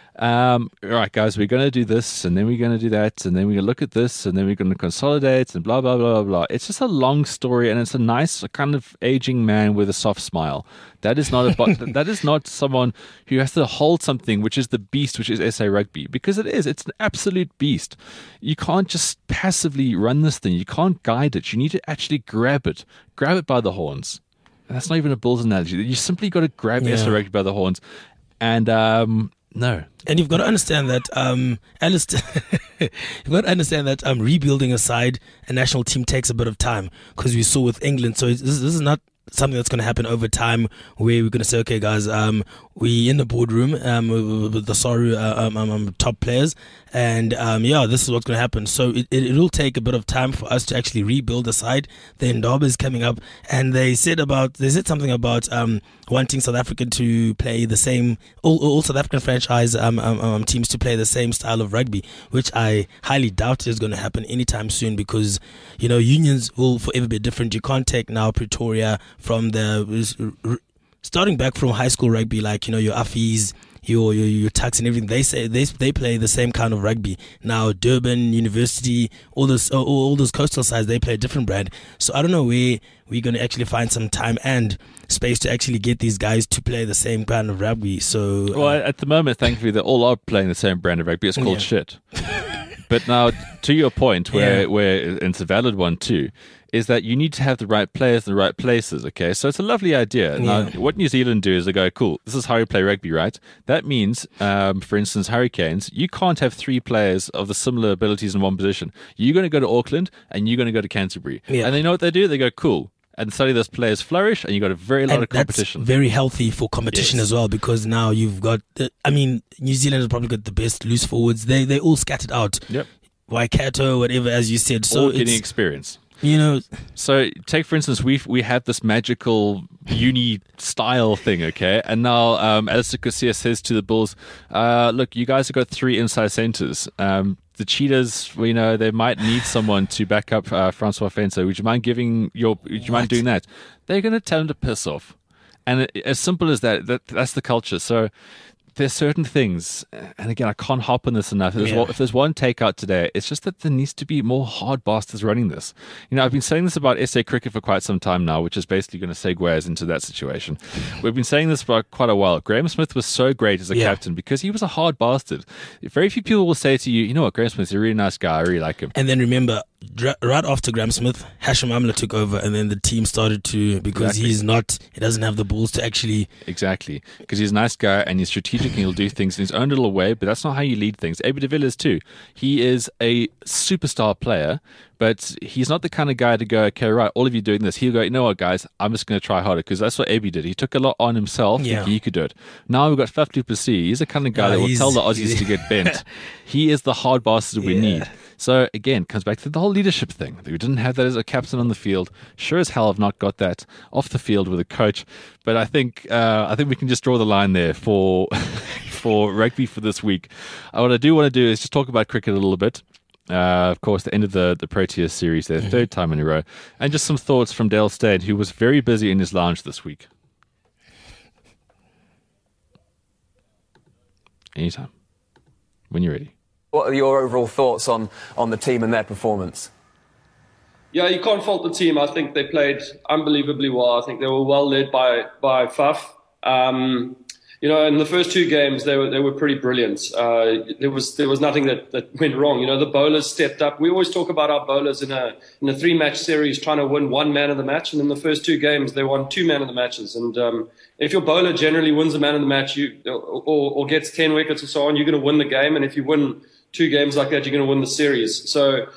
Speaker 2: um, all right, guys, we're going to do this, and then we're going to do that, and then we're going to look at this, and then we're going to consolidate, and blah, blah, blah, blah, blah. It's just a long story, and it's a nice kind of aging man with a soft smile. That is not a bo- that is not someone who has to hold something which is the beast, which is S A Rugby, because it is. It's an absolute beast. You can't just passively run this thing. You can't guide it. You need to actually grab it, grab it by the horns. That's not even a Bulls analogy. You simply got to grab
Speaker 3: Yeah.
Speaker 2: S A Rugby by the horns, and um, no.
Speaker 3: And you've got to understand that, um, Alistair, you've got to understand that um, rebuilding a side, a national team takes a bit of time, because we saw with England. So this, this is not something that's going to happen over time, where we're going to say, okay, guys, um, we in the boardroom um, with with the Saru uh, um, um, um, top players, and um, yeah, this is what's going to happen. So it, it it'll take a bit of time for us to actually rebuild the side. Then Derby is coming up, and they said about they said something about um, wanting South Africa to play the same, all, all South African franchise um, um, um, teams to play the same style of rugby, which I highly doubt is going to happen anytime soon, because you know unions will forever be different. You can't take now Pretoria from the starting back from high school rugby, like you know your Affies, your your, your Tucks and everything. They say they they play the same kind of rugby. Now Durban University, all those all, all those coastal sides, they play a different brand. So I don't know where we're going to actually find some time and space to actually get these guys to play the same kind of rugby. So
Speaker 2: Well,
Speaker 3: uh,
Speaker 2: at the moment, thankfully, they all are playing the same brand of rugby. It's called
Speaker 3: Yeah.
Speaker 2: shit. But now, to your point, where,
Speaker 3: Yeah.
Speaker 2: where and it's a valid one too, is that you need to have the right players in the right places, okay? So it's a lovely idea. Now,
Speaker 3: Yeah.
Speaker 2: what New Zealand do is they go, cool, this is how we play rugby, right? That means, um, for instance, Hurricanes, you can't have three players of the similar abilities in one position. You're going to go to Auckland, and you're going to go to Canterbury.
Speaker 3: Yeah.
Speaker 2: And they know what they do? They go, cool. And suddenly those players flourish, and you've got a very lot
Speaker 3: and
Speaker 2: of competition.
Speaker 3: That's very healthy for competition
Speaker 2: Yes.
Speaker 3: as well, because now you've got, the, I mean, New Zealand has probably got the best loose forwards. They they all scattered out.
Speaker 2: Yep.
Speaker 3: Waikato, whatever, as you said. So
Speaker 2: all getting
Speaker 3: it's,
Speaker 2: experience.
Speaker 3: you know,
Speaker 2: So take, for instance, we we have this magical uni style thing, okay? And now um, Alistair Coetzee says to the Bulls, uh, look, you guys have got three inside centers. Um, the Cheetahs, you know, they might need someone to back up uh, Francois Fencer. Would you mind giving your, would you mind
Speaker 3: What?
Speaker 2: doing that? They're going to tell him to piss off. And it, as simple as that, that, that's the culture. So there's certain things, and again, I can't hop on this enough. If there's,
Speaker 3: Yeah.
Speaker 2: one, if there's one takeout today, it's just that there needs to be more hard bastards running this. You know, I've been saying this about S A cricket for quite some time now, which is basically going to segue us into that situation. We've been saying this for quite a while. Graham Smith was so great as a
Speaker 3: Yeah.
Speaker 2: captain because he was a hard bastard. Very few people will say to you, you know what, Graham Smith's a really nice guy. I really like him.
Speaker 3: and then remember, dra- right after Graham Smith, Hashim Amla took over, and then the team started to, because
Speaker 2: Exactly.
Speaker 3: he's not, he doesn't have the balls to actually,
Speaker 2: Exactly, because he's a nice guy and he's strategic and he'll do things in his own little way, but that's not how you lead things. Aby de Villiers too. He is a superstar player, but he's not the kind of guy to go, okay, right, all of you doing this. He'll go, you know what, guys, I'm just going to try harder, because that's what Aby did. He took a lot on himself,
Speaker 3: Yeah.
Speaker 2: thinking he could do it. Now we've got Faf du Plessis. He's the kind of guy
Speaker 3: Yeah,
Speaker 2: that will
Speaker 3: he's-
Speaker 2: tell the Aussies
Speaker 3: he's-
Speaker 2: to get bent. He is the hard bastard we
Speaker 3: Yeah.
Speaker 2: need. So again, comes back to the whole leadership thing. We didn't have that as a captain on the field. Sure as hell have not got that off the field with a coach. But I think uh, I think we can just draw the line there for for rugby for this week. Uh, what I do want to do is just talk about cricket a little bit. Uh, of course, the end of the, the Proteas series, their third time in a row. And just some thoughts from Dale Steyn, who was very busy in his lounge this week. Anytime. When you're ready.
Speaker 11: What are your overall thoughts on, on the team and their performance?
Speaker 12: Yeah, you can't fault the team. I think they played unbelievably well. I think they were well led by by Faf. Um, you know, in the first two games, they were they were pretty brilliant. Uh, there was there was nothing that, that went wrong. You know, the bowlers stepped up. We always talk about our bowlers in a in a three match series trying to win one man of the match, and in the first two games they won two man of the matches. And um, if your bowler generally wins a man of the match, you or, or gets ten wickets or so on, you're going to win the game. And if you win two games like that, you're going to win the series. So.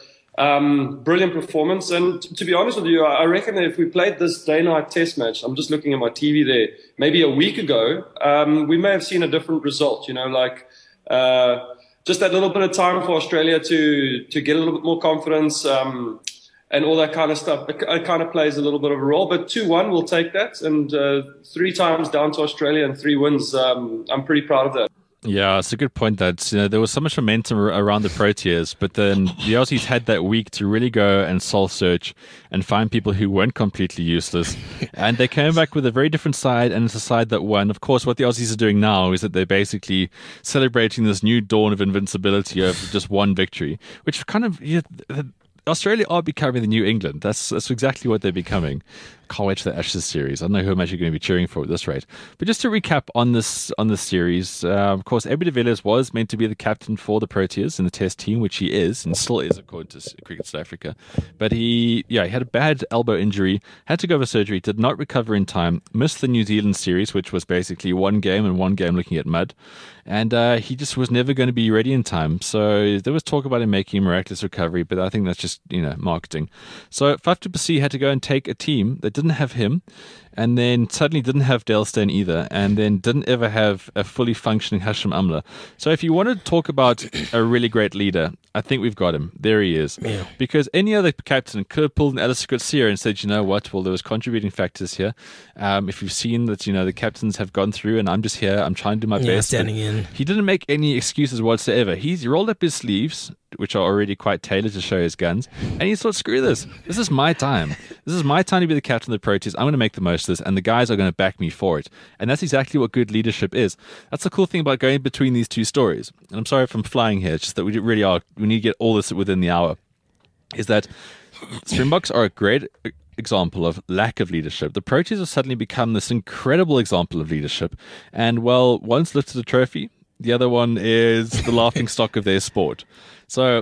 Speaker 12: Um, brilliant performance, and to be honest with you, I reckon that if we played this day-night test match, I'm just looking at my T V there, maybe a week ago, um, we may have seen a different result. You know, like uh, just that little bit of time for Australia to to get a little bit more confidence um, and all that kind of stuff. It, it kind of plays a little bit of a role, but two one, we'll take that, and uh, three times down to Australia and three wins. Um, I'm pretty proud of that.
Speaker 2: Yeah, it's a good point that you know, there was so much momentum around the Proteas, but then the Aussies had that week to really go and soul search and find people who weren't completely useless. And they came back with a very different side, and it's a side that won. Of course, what the Aussies are doing now is that they're basically celebrating this new dawn of invincibility of just one victory, which kind of... You know, Australia are becoming the New England. That's that's exactly what they're becoming. Can't wait for the Ashes series. I don't know who I'm actually going to be cheering for at this rate. But just to recap on this on this series, uh, of course, Abby de Villiers was meant to be the captain for the Proteas in the Test team, which he is and still is, according to Cricket South Africa. But he, yeah, he had a bad elbow injury, had to go for surgery, did not recover in time, missed the New Zealand series, which was basically one game and one game looking at mud. And uh, he just was never going to be ready in time. So there was talk about him making a miraculous recovery, but I think that's just, you know, marketing. So Faf du Plessis had to go and take a team that didn't have him, and then suddenly didn't have Dale Steyn either, and then didn't ever have a fully functioning Hashim Amla. So if you want to talk about a really great leader, I think we've got him. There he is.
Speaker 3: Yeah.
Speaker 2: Because any other captain could have pulled an Alistair Coetzee and said, you know what, well, there was contributing factors here. Um, if you've seen that, you know, the captains have gone through and I'm just here, I'm trying to do my
Speaker 3: yeah,
Speaker 2: best.
Speaker 3: standing in.
Speaker 2: He didn't make any excuses whatsoever. He's rolled up his sleeves, which are already quite tailored to show his guns, and he thought, screw this. This is my time. This is my time to be the captain of the Proteas. I'm going to make the most of this, and the guys are going to back me for it. And that's exactly what good leadership is. That's the cool thing about going between these two stories. And I'm sorry if I'm flying here. It's just that we really are. We need to get all this within the hour. Is that Springboks are a great example of lack of leadership. The Proteas have suddenly become this incredible example of leadership. And, well, one's lifted a trophy. The other one is the laughing stock of their sport. So,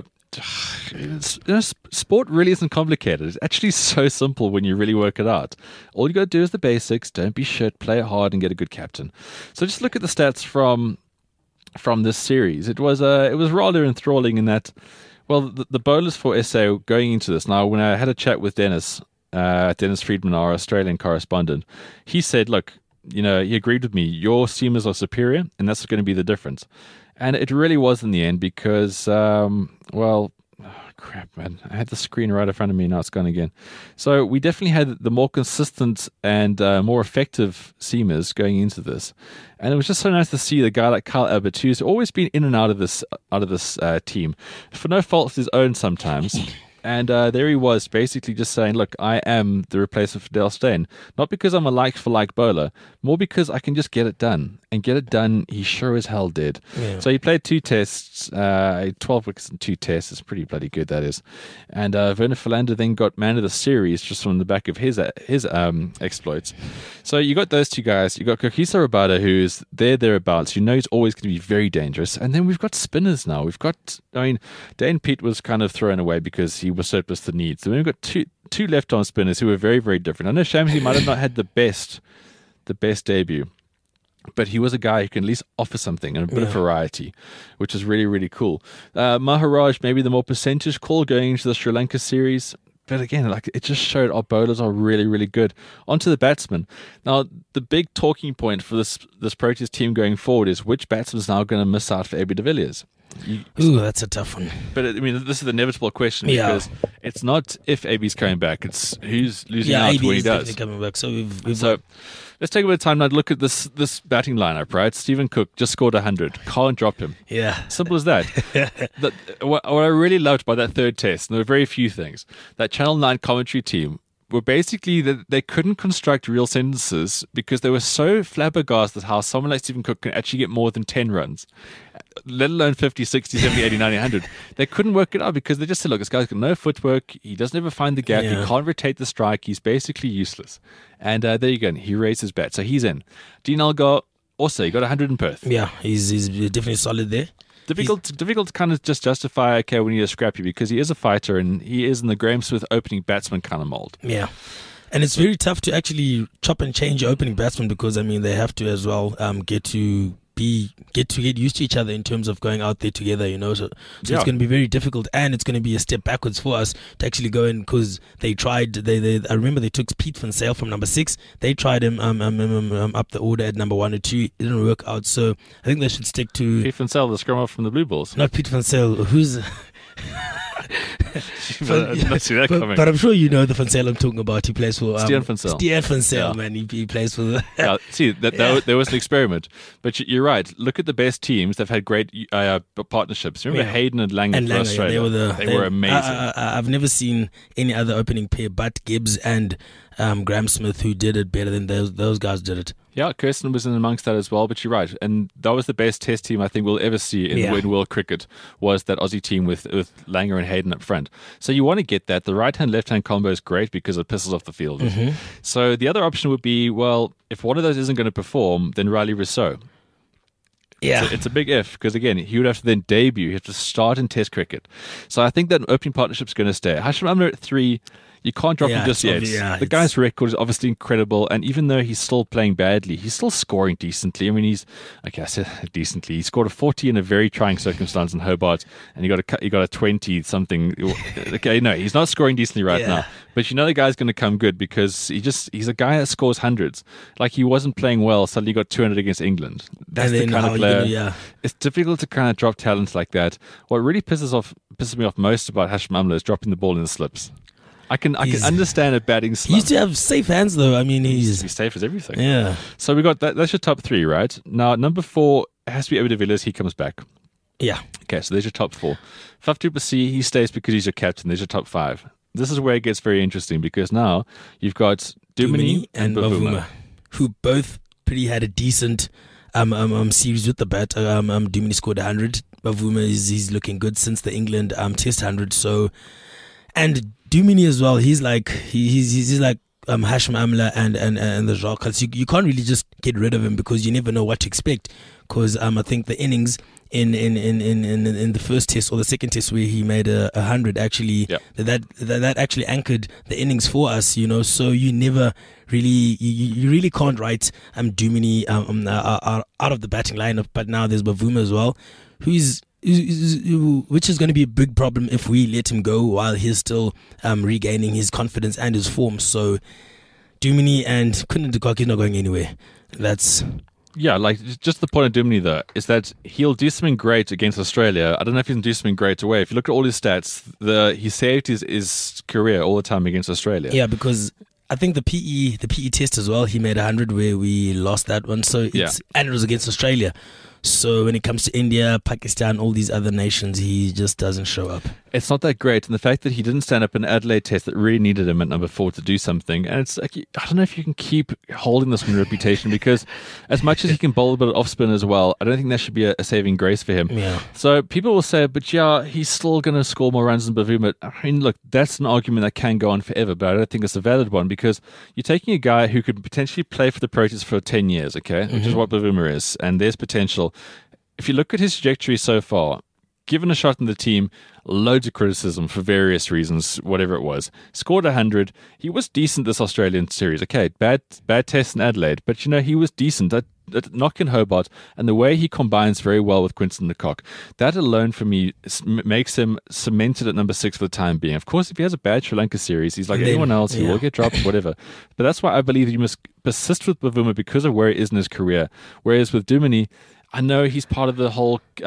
Speaker 2: you know, sport really isn't complicated. It's actually so simple when you really work it out. All you got to do is the basics. Don't be shit. Play hard and get a good captain. So just look at the stats from from this series. It was uh, it was rather enthralling in that. Well, the, the bowlers for S A going into this. Now, when I had a chat with Dennis, uh, Dennis Friedman, our Australian correspondent, he said, "Look, you know, he agreed with me. Your seamers are superior, and that's going to be the difference." And it really was in the end because, um, well, oh, crap, man. I had the screen right in front of me. Now it's gone again. So we definitely had the more consistent and uh, more effective seamers going into this. And it was just so nice to see the guy like Kyle Abbott, who's always been in and out of this out of this uh, team for no fault of his own sometimes. And uh, there he was, basically just saying, look, I am the replacement for Dale Steyn. Not because I'm a like-for-like bowler, more because I can just get it done. And get it done, he sure as hell did. Yeah. So he played two tests, uh, twelve wickets in two tests. It's pretty bloody good, that is. And uh, Werner Philander then got man of the series just from the back of his uh, his um, exploits. So you got those two guys. You got Kagiso Rabada, who's there, thereabouts. You know he's always going to be very dangerous. And then we've got spinners now. We've got, I mean, Dane Pete was kind of thrown away because he was surplus to needs. So we've got two two left-arm spinners who were very, very different. I know Shamsi might have not had the best, the best debut, but he was a guy who can at least offer something and a bit yeah. of variety, which is really, really cool. Uh, Maharaj, maybe the more percentage call going into the Sri Lanka series. But again, like it just showed our bowlers are really, really good. Onto the batsmen. Now, the big talking point for this this Proteas team going forward is which batsman's now going to miss out for Abby de Villiers. You,
Speaker 3: Ooh, that's a tough one.
Speaker 2: But I mean, this is the inevitable question
Speaker 3: Yeah.
Speaker 2: because it's not if A B's coming back; it's who's losing
Speaker 3: Yeah,
Speaker 2: out
Speaker 3: A B
Speaker 2: when he
Speaker 3: is
Speaker 2: does.
Speaker 3: definitely coming back. So we've, we've
Speaker 2: So let's take a bit of time now to look at this this batting lineup. Right, Stephen Cook just scored one hundred. Can't drop him.
Speaker 3: Yeah.
Speaker 2: Simple as that. the, what, what I really loved about that third test, and there were very few things, that Channel nine commentary team were basically that they couldn't construct real sentences because they were so flabbergasted how someone like Stephen Cook can actually get more than ten runs, let alone fifty, sixty, seventy, eighty, ninety, one hundred. They couldn't work it out because they just said, look, this guy's got no footwork. He doesn't ever find the gap.
Speaker 3: Yeah.
Speaker 2: He can't rotate the strike. He's basically useless. And uh, there you go. He raised his bat. So he's in. Dean Elgar, also, he got one hundred in Perth.
Speaker 3: Yeah, he's, he's definitely solid there.
Speaker 2: Difficult, to, difficult to kind of just justify, okay, we need a scrappy because he is a fighter and he is in the Graham Smith opening batsman kind of mold.
Speaker 3: Yeah. And it's very tough to actually chop and change your opening batsman because, I mean, they have to as well um, get to be get to get used to each other in terms of going out there together, you know. So, so
Speaker 2: Yeah.
Speaker 3: it's going to be very difficult, and it's going to be a step backwards for us to actually go in because they tried. They, they I remember they took Pete Van Sale from number six. They tried him um, um, um, um, up the order at number one or two. It didn't work out. So I think they should stick to
Speaker 2: Pete Van Sale, the scrum off from the Blue Balls.
Speaker 3: not Pete Van Sale. Who's
Speaker 2: I did not see that
Speaker 3: but,
Speaker 2: coming.
Speaker 3: but I'm sure you know the Van Sale I'm talking about. He plays for um,
Speaker 2: Stian Van Zyl.
Speaker 3: Stian Van Zyl,
Speaker 2: Yeah.
Speaker 3: man. He, he plays for the.
Speaker 2: Yeah, see, that, that
Speaker 3: Yeah.
Speaker 2: was, there was an experiment. But you- you're right. Look at the best teams. They've had great uh, partnerships. Remember
Speaker 3: Yeah.
Speaker 2: Hayden and Langer
Speaker 3: and
Speaker 2: for
Speaker 3: Langer, yeah,
Speaker 2: Australia?
Speaker 3: they were the
Speaker 2: they, were amazing.
Speaker 3: I, I, I've never seen any other opening pair but Gibbs and um, Graham Smith who did it better than those those guys did it.
Speaker 2: Yeah, Kirsten was in amongst that as well, but you're right. And that was the best test team I think we'll ever see in,
Speaker 3: Yeah.
Speaker 2: in world cricket, was that Aussie team with, with Langer and Hayden up front. So you want to get that. The right-hand, left-hand combo is great because it pisses off the fielders.
Speaker 3: Mhm.
Speaker 2: So the other option would be, well, if one of those isn't going to perform, then Riley Rousseau.
Speaker 3: Yeah.
Speaker 2: It's a, it's a big if because, again, he would have to then debut. He have to start in Test cricket. So I think that opening partnership's going to stay. Hashim Amla at three, you can't drop
Speaker 3: Yeah,
Speaker 2: him just
Speaker 3: it's
Speaker 2: yet.
Speaker 3: obvi- yeah,
Speaker 2: the
Speaker 3: it's-
Speaker 2: guy's record is obviously incredible, and even though he's still playing badly, he's still scoring decently. I mean, he's, okay, I said decently. He scored a forty in a very trying circumstance in Hobart, and he got a cu- he got a twenty something. Okay, no, he's not scoring decently right
Speaker 3: Yeah.
Speaker 2: now. But you know the guy's going to come good because he just he's a guy that scores hundreds. Like he wasn't playing well, suddenly he got two hundred against England. That's
Speaker 3: And
Speaker 2: the
Speaker 3: then
Speaker 2: kind
Speaker 3: how
Speaker 2: of
Speaker 3: you
Speaker 2: player.
Speaker 3: gonna- yeah.
Speaker 2: It's difficult to kind of drop talents like that. What really pisses off pisses me off most about Hashim Amla is dropping the ball in the slips. I can I
Speaker 3: He's-
Speaker 2: can understand a batting
Speaker 3: He
Speaker 2: slump.
Speaker 3: used to have safe hands though. I mean, he's
Speaker 2: He's safe as everything.
Speaker 3: yeah.
Speaker 2: So we got that. That's your top three, right? Now number four has to be Evan de Villiers. He comes back.
Speaker 3: Yeah.
Speaker 2: Okay, so there's your top four. Faf du Plessis, he stays because he's your captain. There's your top five. This is where it gets very interesting because now you've got Dumini and,
Speaker 3: and
Speaker 2: Bavuma.
Speaker 3: Bavuma, who both pretty had a decent um, um, um series with the bat. Um, um Dumini scored one hundred. Bavuma is he's looking good since the England um Test one hundred. So, and Dumini as well. He's like he, he's he's like um Hashim Amla and and and the Jacques. You you can't really just get rid of him because you never know what to expect. Because um I think the innings in in, in, in, in in the first test or the second test where he made a, a hundred actually
Speaker 2: Yep.
Speaker 3: that, that that actually anchored the innings for us, you know. So you never really you, you really can't write um Dumini um uh, uh, out of the batting lineup. But now there's Bavuma as well, who's which is going to be a big problem if we let him go while he's still um regaining his confidence and his form. So Dumini and Quinton de Kock is not going anywhere. That's
Speaker 2: Yeah, like just the point of Dumini though is that he'll do something great against Australia. I don't know if he can do something great away. If you look at all his stats, the he saved his, his career all the time against Australia.
Speaker 3: yeah, because I think the P E the P E test as well, he made one hundred where we lost that one. So it's
Speaker 2: Yeah.
Speaker 3: and it was against Australia. So when it comes to India, Pakistan, all these other nations, he just doesn't show up.
Speaker 2: It's not that great, and the fact that he didn't stand up in Adelaide Test that really needed him at number four to do something, and it's like I don't know if you can keep holding this reputation because as much as he can bowl a bit of off spin as well, I don't think that should be a, a saving grace for him.
Speaker 3: Yeah.
Speaker 2: So people will say, but yeah, he's still going to score more runs than Bavuma. I mean, look, that's an argument that can go on forever, but I don't think it's a valid one because you're taking a guy who could potentially play for the Proteas for ten years, okay, which is
Speaker 3: Mhm.
Speaker 2: what Bavuma is, and there's potential. If you look at his trajectory so far, given a shot in the team, loads of criticism for various reasons, whatever it was. Scored one hundred. He was decent this Australian series. Okay, bad bad test in Adelaide, but you know, he was decent. That, that knock in Hobart, and the way he combines very well with Quinton de Kock, that alone for me s- m- makes him cemented at number six for the time being. Of course, if he has a bad Sri Lanka series, he's like
Speaker 3: And then-
Speaker 2: anyone else. He
Speaker 3: yeah.
Speaker 2: will get dropped, whatever. But that's why I believe you must persist with Bavuma because of where he is in his career. Whereas with Dumini, I know he's part of the whole uh,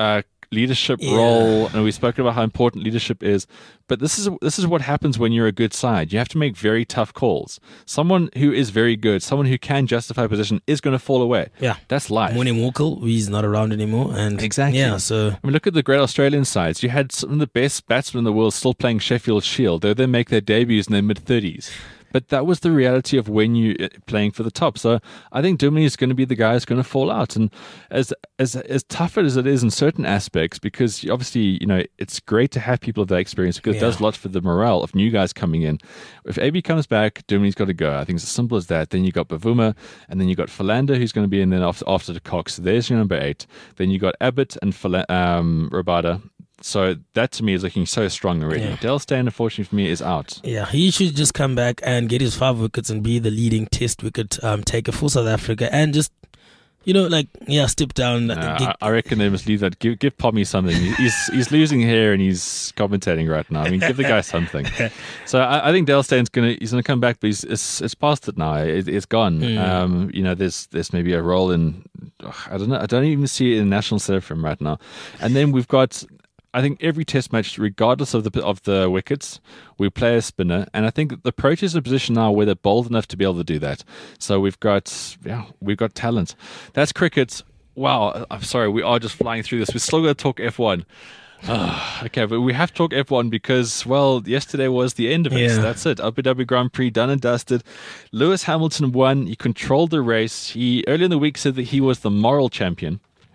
Speaker 2: leadership
Speaker 3: Yeah.
Speaker 2: role, and we've spoken about how important leadership is. But this is this is what happens when you're a good side. You have to make very tough calls. Someone who is very good, someone who can justify position, is going to fall away.
Speaker 3: Yeah,
Speaker 2: that's life.
Speaker 3: Morning Walker, he's not around anymore, and
Speaker 2: Exactly.
Speaker 3: Yeah, so
Speaker 2: I mean, look at the great Australian sides. You had some of the best batsmen in the world still playing Sheffield Shield. They they make their debuts in their mid thirties. But that was the reality of when you playing for the top. So I think Duminy is going to be the guy who's going to fall out. And as as as tough as it is in certain aspects, because obviously, you know, it's great to have people of that experience because
Speaker 3: Yeah.
Speaker 2: it does a lot for the morale of new guys coming in. If A B comes back, Duminy's got to go. I think it's as simple as that. Then you got Bavuma, and then you got Philander who's going to be in. Then after after the Cox, there's your number eight. Then you got Abbott and Phila- um, Rabada. So that to me is looking so strong already.
Speaker 3: Yeah.
Speaker 2: Dale Steyn, unfortunately for me, is out.
Speaker 3: yeah, he should just come back and get his five wickets and be the leading Test wicket um, taker for South Africa, and just, you know, like yeah, step down.
Speaker 2: Uh,
Speaker 3: get-
Speaker 2: I I reckon they must leave that. Give, give Pommy something. He's he's losing hair and he's commentating right now. I mean, give the guy something. So I, I think Dale Steyn's gonna he's gonna come back, but he's it's, it's past it now. It, it's gone.
Speaker 3: Mm.
Speaker 2: Um, you know, there's there's maybe a role in. I don't know. I don't even see it in national setup for him right now. And then we've got. I think every Test match, regardless of the of the wickets, we play a spinner, and I think that the Proteas are in a position now where they're bold enough to be able to do that. So we've got, yeah, we've got talent. That's cricket. Wow, I'm sorry, we are just flying through this. We're still going to talk F one. Oh, okay, but we have to talk F one because, well, yesterday was the end of it.
Speaker 3: Yeah.
Speaker 2: So that's it. Abu Dhabi Grand Prix done and dusted. Lewis Hamilton won. He controlled the race. He earlier in the week said that he was the moral champion.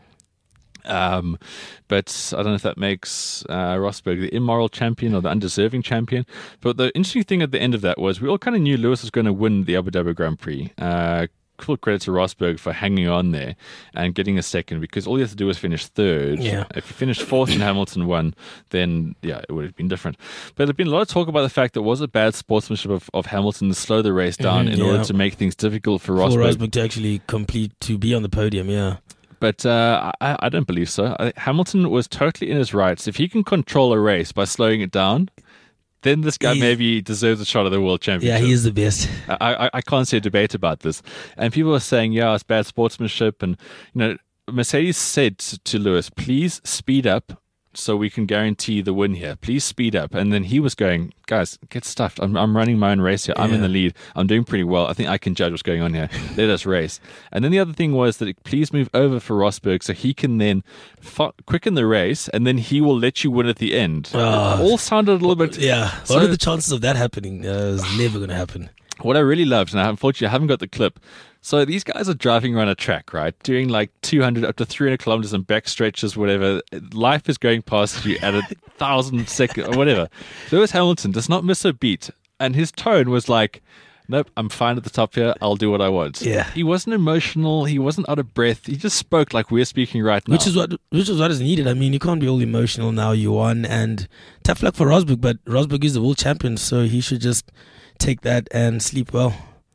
Speaker 2: Um, but I don't know if that makes uh, Rosberg the immoral champion or the undeserving champion. But the interesting thing at the end of that was we all kind of knew Lewis was going to win the Abu Dhabi Grand Prix. Uh, full credit to Rosberg for hanging on there and getting a second, because all you have to do was finish third.
Speaker 3: Yeah.
Speaker 2: If you finished fourth and Hamilton won, then yeah, it would have been different. But there's been a lot of talk about the fact that it was a bad sportsmanship of, of Hamilton to slow the race down
Speaker 3: Mhm,
Speaker 2: in
Speaker 3: yeah.
Speaker 2: order to make things difficult for
Speaker 3: for
Speaker 2: Rosberg.
Speaker 3: Rosberg to actually complete to be on the podium. Yeah.
Speaker 2: But uh, I, I don't believe so. I, Hamilton was totally in his rights. If he can control a race by slowing it down, then this guy
Speaker 3: He-
Speaker 2: maybe deserves a shot at the world championship.
Speaker 3: Yeah, he is the best.
Speaker 2: I, I, I can't see a debate about this. And people are saying, yeah, it's bad sportsmanship. And, you know, Mercedes said to Lewis, please speed up so we can guarantee the win here. Please speed up. And then he was going, guys, get stuffed. I'm, I'm running my own race here. I'm in
Speaker 3: Yeah.
Speaker 2: the lead. I'm doing pretty well. I think I can judge what's going on here. Let us race. And then the other thing was that please move over for Rosberg so he can then fo- quicken the race and then he will let you win at the end.
Speaker 3: Ah.
Speaker 2: It all sounded a little bit...
Speaker 3: Yeah.
Speaker 2: So-
Speaker 3: What are the chances of that happening? Uh, it's never going to happen.
Speaker 2: What I really loved, and I unfortunately I haven't got the clip. So these guys are driving around a track, right? Doing like two hundred up to three hundred kilometers and back stretches, whatever. Life is going past you at a thousand seconds or whatever. Lewis Hamilton does not miss a beat. And his tone was like, nope, I'm fine at the top here. I'll do what I want.
Speaker 3: Yeah.
Speaker 2: He wasn't emotional. He wasn't out of breath. He just spoke like we're speaking right now.
Speaker 3: Which is what which is what is needed. I mean, you can't be all emotional now. You won, and tough luck for Rosberg, but Rosberg is the world champion, so he should just take that and sleep well.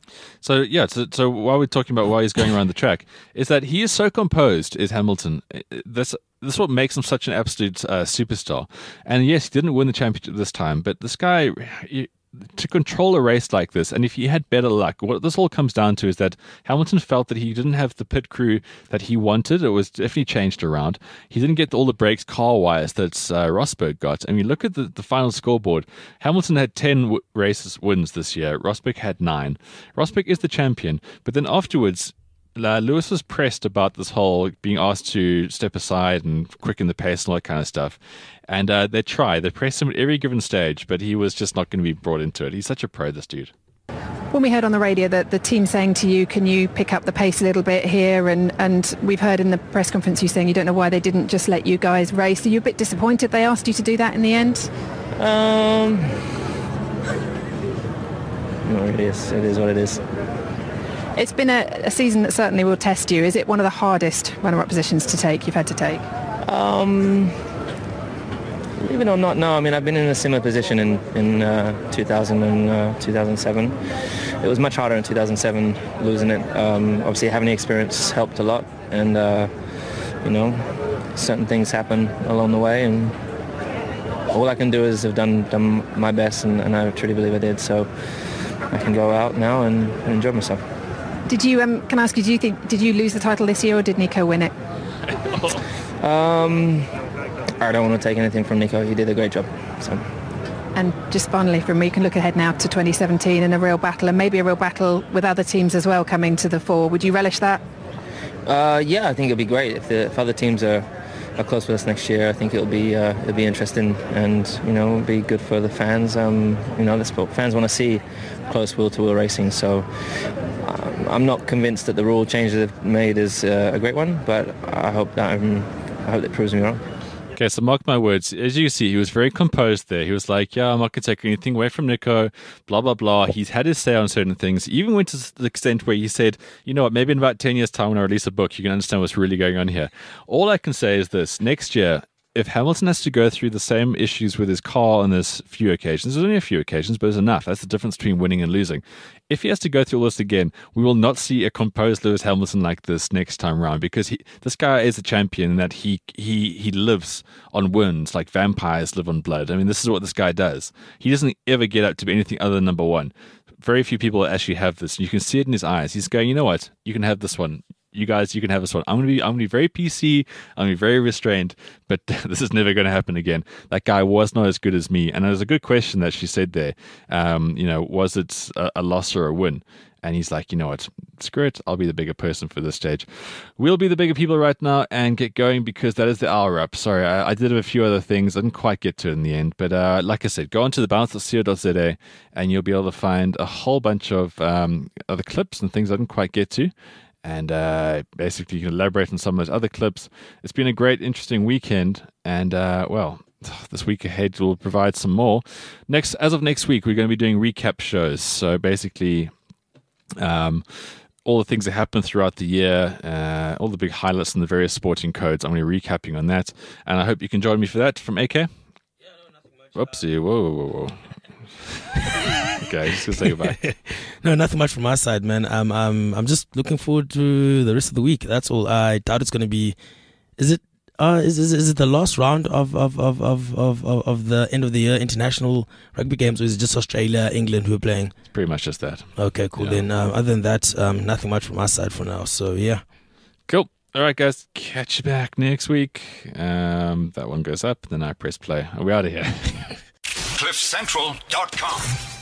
Speaker 2: So yeah, so, so while we're talking about why he's going around the track, is that he is so composed. Is Hamilton? This this is what makes him such an absolute uh, superstar. And yes, he didn't win the championship this time, but this guy. He, to control a race like this, and if he had better luck, what this all comes down to is that Hamilton felt that he didn't have the pit crew that he wanted. It was definitely changed around. He didn't get all the brakes car-wise that uh, Rosberg got. I mean, look at the, the final scoreboard. Hamilton had ten w- races wins this year. Rosberg had nine. Rosberg is the champion, but then afterwards, Uh, Lewis was pressed about this whole being asked to step aside and quicken the pace and all that kind of stuff. And uh, they tried. They pressed him at every given stage, but he was just not going to be brought into it. He's such a pro, this dude.
Speaker 13: When we heard on the radio that the team saying to you, can you pick up the pace a little bit here? And, and we've heard in the press conference you saying you don't know why they didn't just let you guys race. Are you a bit disappointed they asked you to do that in the end?
Speaker 14: Um, no, it is. It is what it is.
Speaker 13: It's been a, a season that certainly will test you. Is it one of the hardest runner-up positions to take you've had to take?
Speaker 14: Um, even though not, no. I mean, I've been in a similar position in, in uh, two thousand and uh, two thousand seven. It was much harder in two thousand seven losing it. Um, obviously, having the experience helped a lot. And, uh, you know, certain things happen along the way. And all I can do is have done, done my best, and, and I truly believe I did. So I can go out now and, and enjoy myself.
Speaker 13: Did you, um, can I ask you, do you think, did you lose the title this year or did Nico win it?
Speaker 14: Um, I don't want to take anything from Nico. He did a great job. So.
Speaker 13: And just finally from me, you can look ahead now to twenty seventeen and a real battle, and maybe a real battle with other teams as well coming to the fore. Would you relish that?
Speaker 14: Uh, yeah, I think it'll be great if, the, if other teams are, are close with us next year. I think it'll be uh, it'll be interesting, and you know, it'll be good for the fans. Um, you know, the fans want to see close wheel-to-wheel racing. So um, I'm not convinced that the rule change they've made is uh, a great one, but I hope that um, I hope that proves me wrong.
Speaker 2: Okay, so mark my words. As you see, he was very composed there. He was like, yeah, I'm not going to take anything away from Nico, blah, blah, blah. He's had his say on certain things. He even went to the extent where he said, you know what, maybe in about ten years' time when I release a book, you can understand what's really going on here. All I can say is this. Next year, if Hamilton has to go through the same issues with his car on this few occasions, there's only a few occasions, but it's enough. That's the difference between winning and losing. If he has to go through all this again, we will not see a composed Lewis Hamilton like this next time round, because he, this guy is a champion in that he, he, he lives on wins like vampires live on blood. I mean, this is what this guy does. He doesn't ever get up to be anything other than number one. Very few people actually have this. You can see it in his eyes. He's going, you know what? You can have this one. You guys, you can have this one. I'm gonna be, I'm gonna be very P C. I'm gonna be very restrained. But this is never going to happen again. That guy was not as good as me. And it was a good question that she said there. Um, you know, was it a, a loss or a win? And he's like, you know what? Screw it. I'll be the bigger person for this stage. We'll be the bigger people right now and get going, because that is the hour up. Sorry, I, I did a few other things. I didn't quite get to it in the end. But uh, like I said, go on to the balance dot co dot za and you'll be able to find a whole bunch of um, other clips and things I didn't quite get to. And uh, basically, you can elaborate on some of those other clips. It's been a great, interesting weekend. And, uh, well, this week ahead will provide some more. Next, as of next week, we're going to be doing recap shows. So basically, um, all the things that happened throughout the year, uh, all the big highlights and the various sporting codes. I'm going to be recapping on that. And I hope you can join me for that. From A K? Yeah, no, nothing much. Oopsie, whoa, whoa, whoa, whoa. Okay, just gonna say goodbye.
Speaker 3: No, nothing much from my side, man. Um, um, I'm just looking forward to the rest of the week. That's all. I doubt it's going to be. Is it? Uh, is, is is it the last round of of, of, of, of of the end of the year international rugby games, or is it just Australia, England who are playing?
Speaker 2: It's pretty much just that.
Speaker 3: Okay, cool. Yeah. Then, um, other than that, um, nothing much from my side for now. So yeah,
Speaker 2: cool. All right, guys, catch you back next week. Um, that one goes up, then I press play. Are we out of here?
Speaker 1: cliff central dot com